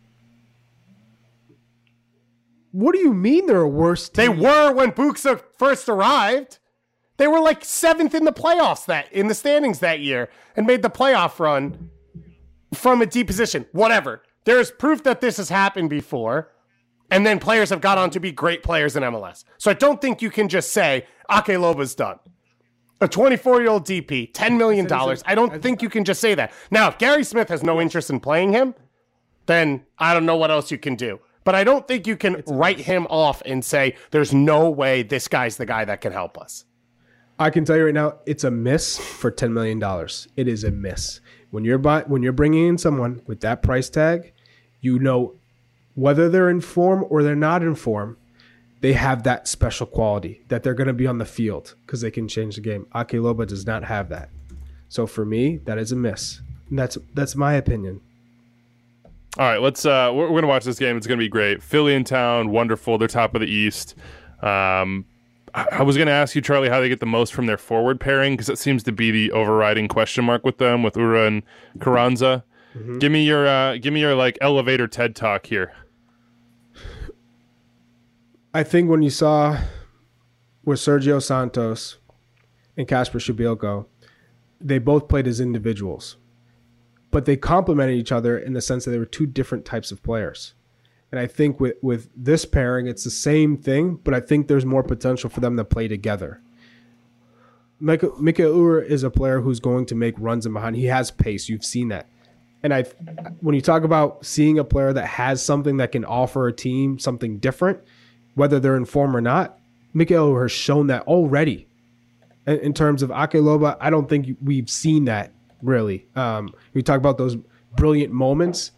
What do you mean they're a worse They team? were when Buksa first arrived. They were like seventh in the playoffs that in the standings that year and made the playoff run from a deep position. Whatever. There's proof that this has happened before, and then players have gone on to be great players in M L S. So I don't think you can just say Ake Loba's done. A twenty-four-year-old D P, ten million dollars. I don't think you can just say that. Now, if Gary Smith has no interest in playing him, then I don't know what else you can do. But I don't think you can write him off and say, there's no way this guy's the guy that can help us. I can tell you right now, it's a miss for ten million dollars. It is a miss. When you're buy, when you're bringing in someone with that price tag, you know whether they're in form or they're not in form, they have that special quality that they're going to be on the field because they can change the game. Ake Loba does not have that. So for me, that is a miss. And that's that's my opinion. All right, let's. Uh, we're, we're gonna watch this game. It's gonna be great. Philly in town, wonderful. They're top of the East. Um, I, I was gonna ask you, Charlie, how they get the most from their forward pairing because it seems to be the overriding question mark with them, with Ura and Carranza. Mm-hmm. Give me your, uh, give me your like elevator TED talk here. I think when you saw with Sergio Santos and Kasper Shabilko, they both played as individuals. But they complemented each other in the sense that they were two different types of players. And I think with, with this pairing, it's the same thing, but I think there's more potential for them to play together. Mikael Uhre is a player who's going to make runs in behind. He has pace. You've seen that. And I, when you talk about seeing a player that has something that can offer a team something different, whether they're in form or not, Mikael Uhre has shown that already. In, in terms of Ake Loba, I don't think we've seen that. Really, um, we talk about those brilliant moments.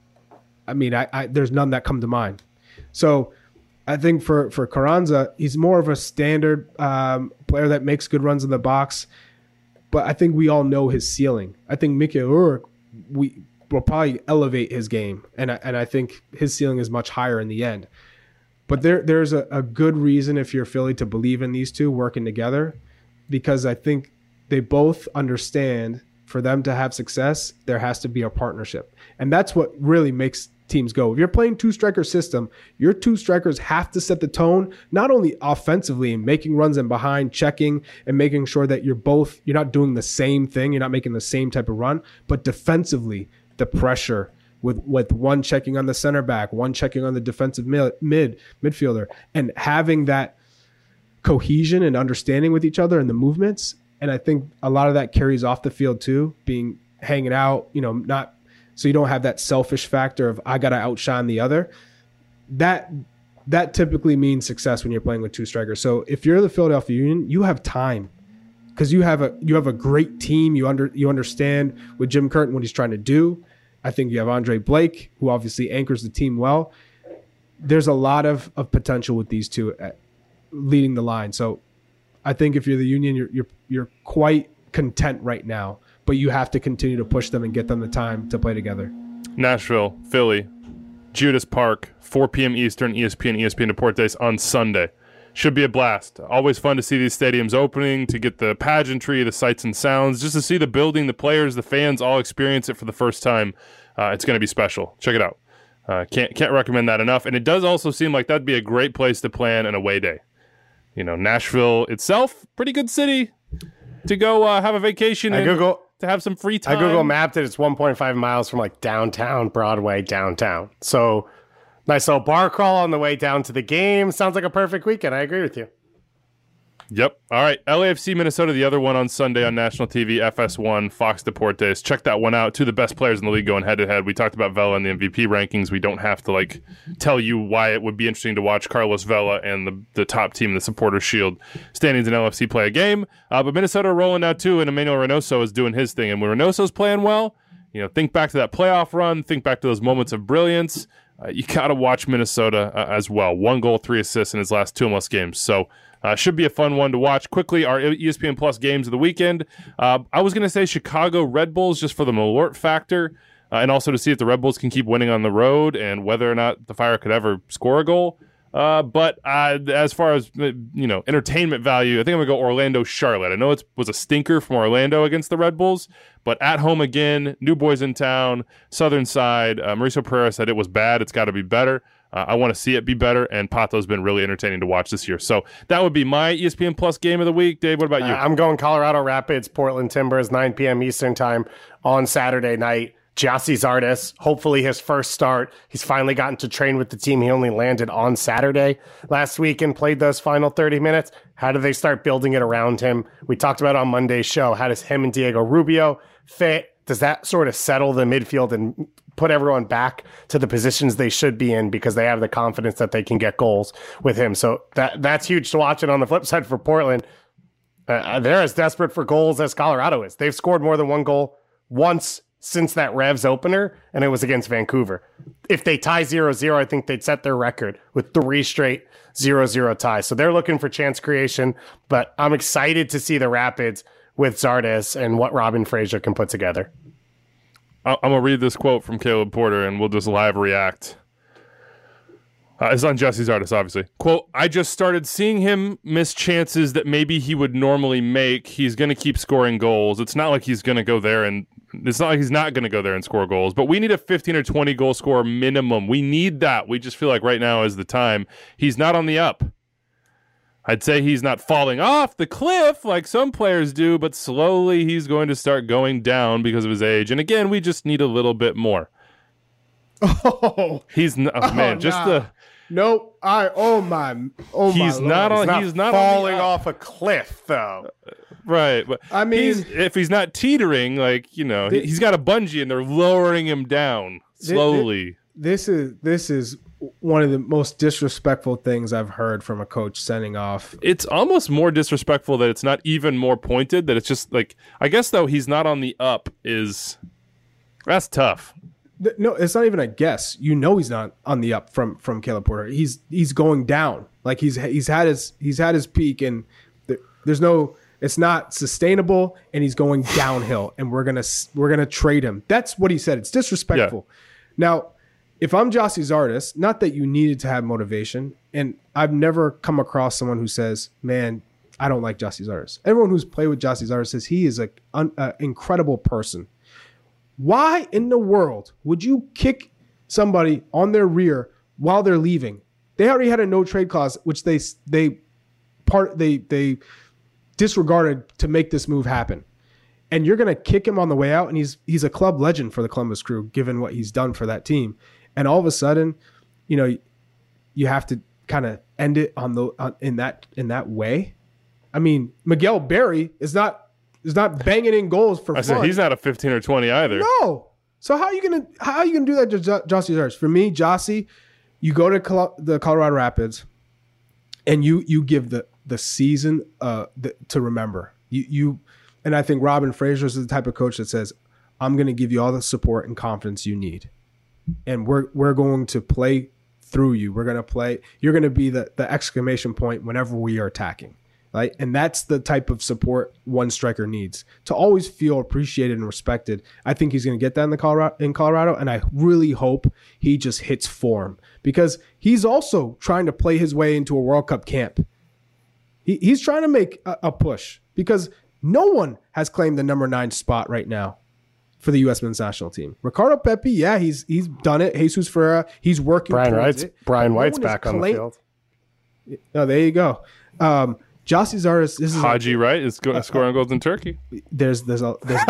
I mean, I, I there's none that come to mind. So, I think for for Carranza, he's more of a standard um, player that makes good runs in the box. But I think we all know his ceiling. I think Mikael Uhre, we will probably elevate his game, and I, and I think his ceiling is much higher in the end. But there there's a, a good reason if you're Philly to believe in these two working together, because I think they both understand. For them to have success, there has to be a partnership. And that's what really makes teams go. If you're playing two-striker system, your two strikers have to set the tone, not only offensively and making runs in behind, checking, and making sure that you're both, you're not doing the same thing, you're not making the same type of run, but defensively, the pressure with, with one checking on the center back, one checking on the defensive mid, mid midfielder, and having that cohesion and understanding with each other and the movements. And I think a lot of that carries off the field too, being hanging out, you know, not so you don't have that selfish factor of I got to outshine the other. That that typically means success when you're playing with two strikers. So if you're the Philadelphia Union, you have time because you have a you have a great team. You under you understand with Jim Curtin what he's trying to do. I think you have Andre Blake, who obviously anchors the team well. There's a lot of, of potential with these two at leading the line. So I think if you're the Union, you're you're you're quite content right now, but you have to continue to push them and get them the time to play together. Nashville, Philly, Judas Park, four p.m. Eastern, E S P N, E S P N Deportes on Sunday. Should be a blast. Always fun to see these stadiums opening, to get the pageantry, the sights and sounds, just to see the building, the players, the fans all experience it for the first time. Uh, it's going to be special. Check it out. Uh, can't can't recommend that enough. And it does also seem like that'd be a great place to plan an away day. You know, Nashville itself, pretty good city to go uh, have a vacation I in, Google, to have some free time. I Google mapped it. It's one point five miles from like downtown Broadway, downtown. So nice little bar crawl on the way down to the game. Sounds like a perfect weekend. I agree with you. Yep. All right. L A F C Minnesota, the other one on Sunday on national T V, F S one, Fox Deportes. Check that one out. Two of the best players in the league going head to head. We talked about Vela in the M V P rankings. We don't have to like tell you why it would be interesting to watch Carlos Vela and the, the top team in the Supporters Shield standings in L A F C play a game. Uh, but Minnesota are rolling now too, and Emmanuel Reynoso is doing his thing. And when Reynoso's playing well, you know, think back to that playoff run, think back to those moments of brilliance. Uh, you got to watch Minnesota uh, as well. One goal, three assists in his last two M L S games. So uh, should be a fun one to watch. Quickly, our E S P N Plus games of the weekend. Uh, I was going to say Chicago Red Bulls just for the Malort factor uh, and also to see if the Red Bulls can keep winning on the road and whether or not the Fire could ever score a goal. Uh, but uh, as far as, you know, entertainment value, I think I'm going to go Orlando-Charlotte. I know it was a stinker from Orlando against the Red Bulls, but at home again, new boys in town, southern side. Uh, Mauricio Pereira said it was bad. It's got to be better. Uh, I want to see it be better, and Pato's been really entertaining to watch this year. So that would be my E S P N Plus game of the week. Dave, what about you? Uh, I'm going Colorado Rapids, Portland Timbers, nine p.m. Eastern time on Saturday night. Gyasi Zardes, hopefully his first start. He's finally gotten to train with the team. He only landed on Saturday last week and played those final thirty minutes. How do they start building it around him? We talked about it on Monday's show. How does him and Diego Rubio fit? Does that sort of settle the midfield and put everyone back to the positions they should be in because they have the confidence that they can get goals with him? So that that's huge to watch. And on the flip side for Portland, uh, they're as desperate for goals as Colorado is. They've scored more than one goal once since that Revs opener, and it was against Vancouver. If they tie zero zero, I think they'd set their record with three straight zero zero ties. So they're looking for chance creation, but I'm excited to see the Rapids with Zardes and what Robin Fraser can put together. I'm going to read this quote from Caleb Porter, and we'll just live react. Uh, it's on Gyasi Zardes, obviously. Quote, I just started seeing him miss chances that maybe he would normally make. He's going to keep scoring goals. It's not like he's going to go there and it's not like he's not going to go there and score goals, but we need a fifteen or twenty goal scorer minimum. We need that. We just feel like right now is the time. He's not on the up. I'd say he's not falling off the cliff like some players do, but slowly he's going to start going down because of his age. And again, we just need a little bit more. Oh, he's not, oh, man, oh, just nah. the. Nope. I. Oh my. Oh my. He's not on. He's not, he's not falling on the off a cliff, though. Right, but I mean, he's, if he's not teetering, like you know, th- he's got a bungee and they're lowering him down slowly. This is this is one of the most disrespectful things I've heard from a coach sending off. It's almost more disrespectful that it's not even more pointed. That it's just like, I guess though he's not on the up is that's tough. No, it's not even a guess. You know he's not on the up from from Caleb Porter. He's he's going down. Like he's he's had his he's had his peak, and there, there's no. It's not sustainable, and he's going downhill. And we're gonna we're gonna trade him. That's what he said. It's disrespectful. Yeah. Now, if I'm Gyasi Zardes, not that you needed to have motivation, and I've never come across someone who says, "Man, I don't like Gyasi Zardes." Everyone who's played with Gyasi Zardes says he is an un, uh, incredible person. Why in the world would you kick somebody on their rear while they're leaving? They already had a no trade clause, which they they part they they disregarded to make this move happen. And you're going to kick him on the way out, and he's he's a club legend for the Columbus Crew, given what he's done for that team. And all of a sudden, you know, you have to kind of end it on the on, in that in that way. I mean, Miguel Berry is not. Is not banging in goals for I fun. said he's not a fifteen or twenty either. No. So how are you gonna how are you gonna do that to Gyasi Zardes? For me, Gyasi, you go to Col- the Colorado Rapids, and you you give the the season uh the, to remember. You you and I think Robin Fraser is the type of coach that says, "I'm gonna give you all the support and confidence you need, and we're we're going to play through you. We're gonna play. You're gonna be the the exclamation point whenever we are attacking." Right? And that's the type of support one striker needs, to always feel appreciated and respected. I think he's going to get that in the Colorado, in Colorado, and I really hope he just hits form, because he's also trying to play his way into a World Cup camp. He, he's trying to make a, a push, because no one has claimed the number nine spot right now for the U S men's national team. Ricardo Pepi, yeah, he's he's done it. Jesus Ferreira, he's working. Brian White's it. Brian No White's one is back on claim- the field. Oh, there you go. Um, Gyasi Zardes, this is Haji, a, right? Is go- uh, scoring goals in Turkey. There's there's a there's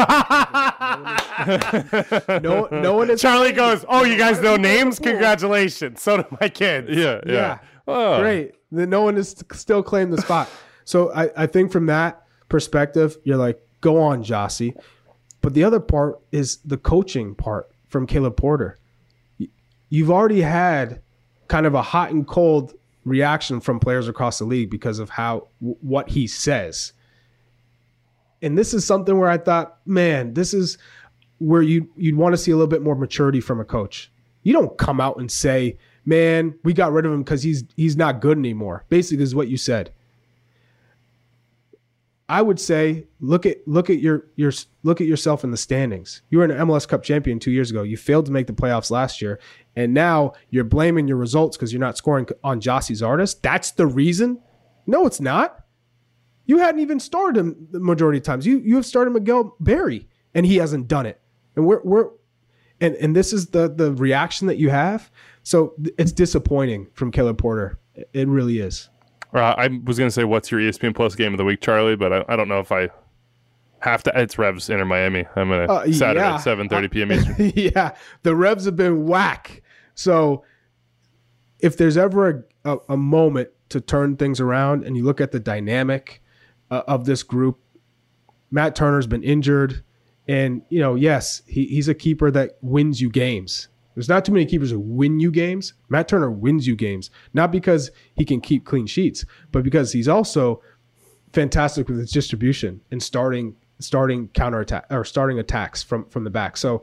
no no one is Charlie goes, "Oh, you guys know names? Congratulations! So do my kids." Yeah, yeah. yeah Oh. great. Then no one has still claimed the spot. So I, I think from that perspective, you're like, go on, Jossie. But the other part is the coaching part from Caleb Porter. You've already had kind of a hot and cold reaction from players across the league because of how what he says. And this is something where I thought, man, this is where you you'd want to see a little bit more maturity from a coach. You don't come out and say, man, we got rid of him because he's he's not good anymore. Basically, this is what you said. I would say, look at look at your your look at yourself in the standings. You were an M L S Cup champion two years ago. You failed to make the playoffs last year, and now you're blaming your results because you're not scoring on Gyasi Zardes. That's the reason? No, it's not. You hadn't even started him the majority of times. You you have started Miguel Berry, and he hasn't done it. And we're we're and and this is the the reaction that you have. So it's disappointing from Caleb Porter. It really is. Uh, I was going to say, what's your E S P N Plus game of the week, Charlie? But I, I don't know if I have to. It's Revs Inter Miami. I'm going to uh, Saturday yeah. seven thirty p.m. Eastern. Yeah, the Revs have been whack. So if there's ever a, a, a moment to turn things around, and you look at the dynamic uh, of this group, Matt Turner's been injured, and you know, yes, he, he's a keeper that wins you games. There's not too many keepers who win you games. Matt Turner wins you games, not because he can keep clean sheets, but because he's also fantastic with his distribution and starting starting counterattack or starting attacks from, from the back. So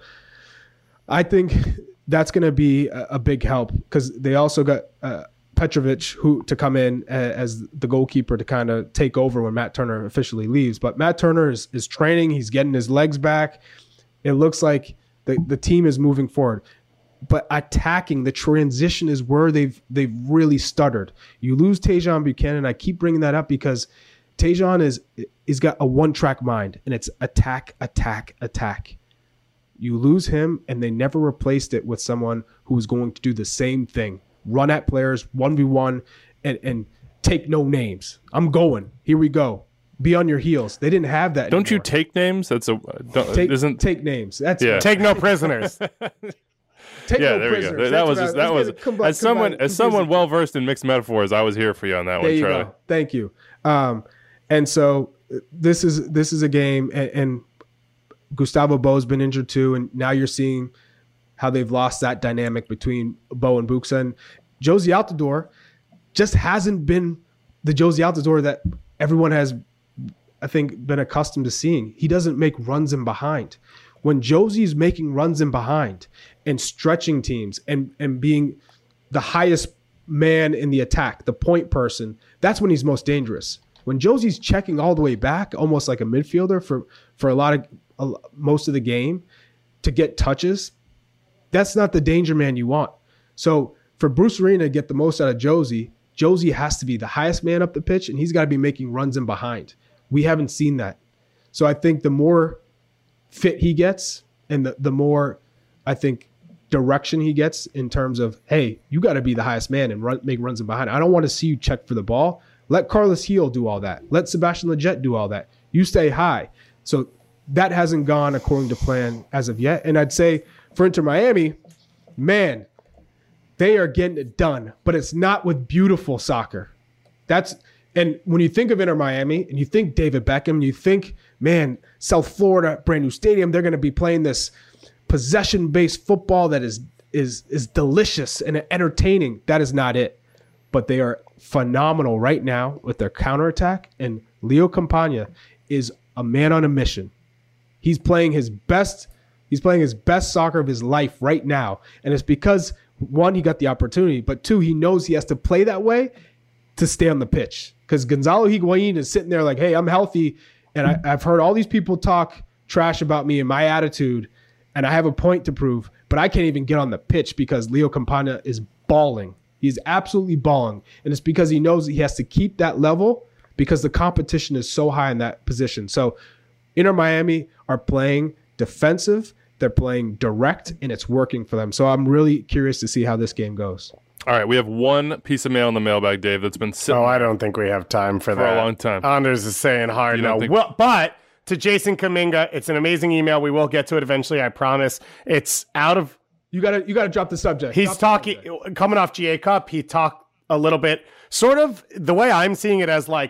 I think that's going to be a, a big help because they also got uh, Petrovic who to come in as the goalkeeper to kind of take over when Matt Turner officially leaves. But Matt Turner is, is training. He's getting his legs back. It looks like the, the team is moving forward. But attacking, the transition is where they've they've really stuttered. You lose Tajon Buchanan. I keep bringing that up because Tajon is he's got a one-track mind, and it's attack, attack, attack. You lose him, and they never replaced it with someone who is going to do the same thing. Run at players, one v one, and, and take no names. I'm going. Here we go. Be on your heels. They didn't have that Don't anymore. you take names? That's a don't, take, isn't take names. That's yeah. Take no prisoners. Take yeah, no there prisoners. we go. That That's was just, that that was combine, as someone combine, as someone well versed in mixed metaphors. I was here for you on that there one, you Charlie. Go. Thank you. Um, and so this is this is a game, and, and Gustavo Bo's been injured too, and now you're seeing how they've lost that dynamic between Bo and Buxa. And Jozy Altidore just hasn't been the Jozy Altidore that everyone has, I think, been accustomed to seeing. He doesn't make runs in behind. When Jozy's making runs in behind and stretching teams and, and being the highest man in the attack, the point person, that's when he's most dangerous. When Jozy's checking all the way back, almost like a midfielder for, for a lot of uh, most of the game to get touches, that's not the danger man you want. So for Bruce Arena to get the most out of Jozy, Jozy has to be the highest man up the pitch, and he's got to be making runs in behind. We haven't seen that. So I think the more fit he gets and the, the more, I think, direction he gets in terms of, hey, you got to be the highest man and run, make runs in behind. I don't want to see you check for the ball. Let Carlos Heel do all that. Let Sebastian Lletget do all that. You stay high. So that hasn't gone according to plan as of yet. And I'd say for Inter Miami, man, they are getting it done, but it's not with beautiful soccer. That's and when you think of Inter Miami and you think David Beckham, you think, man, South Florida, brand new stadium, they're going to be playing this possession-based football that is is is delicious and entertaining. That is not it. But they are phenomenal right now with their counterattack, and Leo Campagna is a man on a mission. He's playing his best, he's playing his best soccer of his life right now. And it's because, one, he got the opportunity, but two, he knows he has to play that way to stay on the pitch. Because Gonzalo Higuain is sitting there like, hey, I'm healthy, and I, I've heard all these people talk trash about me and my attitude, and I have a point to prove, but I can't even get on the pitch because Leo Campagna is balling. He's absolutely balling, and it's because he knows he has to keep that level because the competition is so high in that position. So Inter Miami are playing defensive, they're playing direct, and it's working for them. So I'm really curious to see how this game goes. All right, we have one piece of mail in the mailbag, Dave, that's been sitting Oh, I don't think we have time for, for that. a long time. Anders is saying hard You don't no. think- Well, but to Jason Kaminga, it's an amazing email. We will get to it eventually, I promise. It's out of... You gotta you gotta drop the subject. He's Drop the talking, subject. coming off G A Cup, he talked a little bit, sort of the way I'm seeing it as like,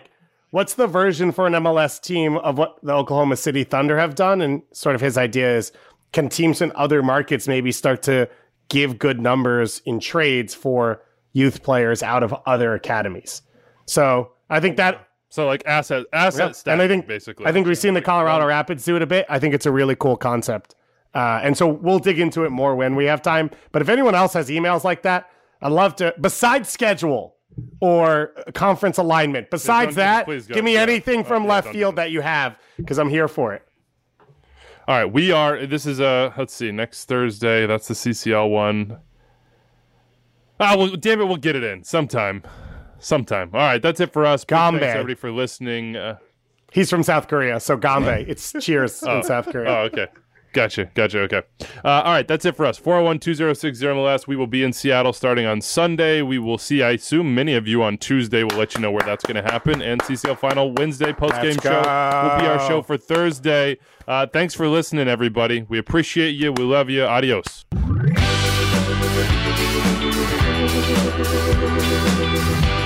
what's the version for an M L S team of what the Oklahoma City Thunder have done? And sort of his idea is, can teams in other markets maybe start to give good numbers in trades for youth players out of other academies? So I think that... So like asset asset Yep. stacking, and I think basically. I think we've seen the Colorado Rapids do it a bit. I think it's a really cool concept, uh, and so we'll dig into it more when we have time. But if anyone else has emails like that, I'd love to. Besides schedule or conference alignment, besides don't- that, please go. give me Yeah. anything from Oh, yeah, left don't do field this. that you have, because I'm here for it. All right, we are. This is uh let's see, next Thursday. That's the C C L one. Ah, well, damn it, we'll get it in sometime. Sometime. All right, that's it for us. Big Gambe. Thanks everybody for listening. Uh, He's from South Korea, so Gambe. It's cheers in South Korea. oh, okay. Gotcha. Gotcha. Okay. Uh, all right, that's it for us. four oh one, two oh six, zero M L S. We will be in Seattle starting on Sunday. We will see, I assume, many of you on Tuesday. We'll let you know where that's going to happen. And C C L Final Wednesday postgame Let's show will be our go. show for Thursday. Uh, thanks for listening, everybody. We appreciate you. We love you. Adios. Thank you.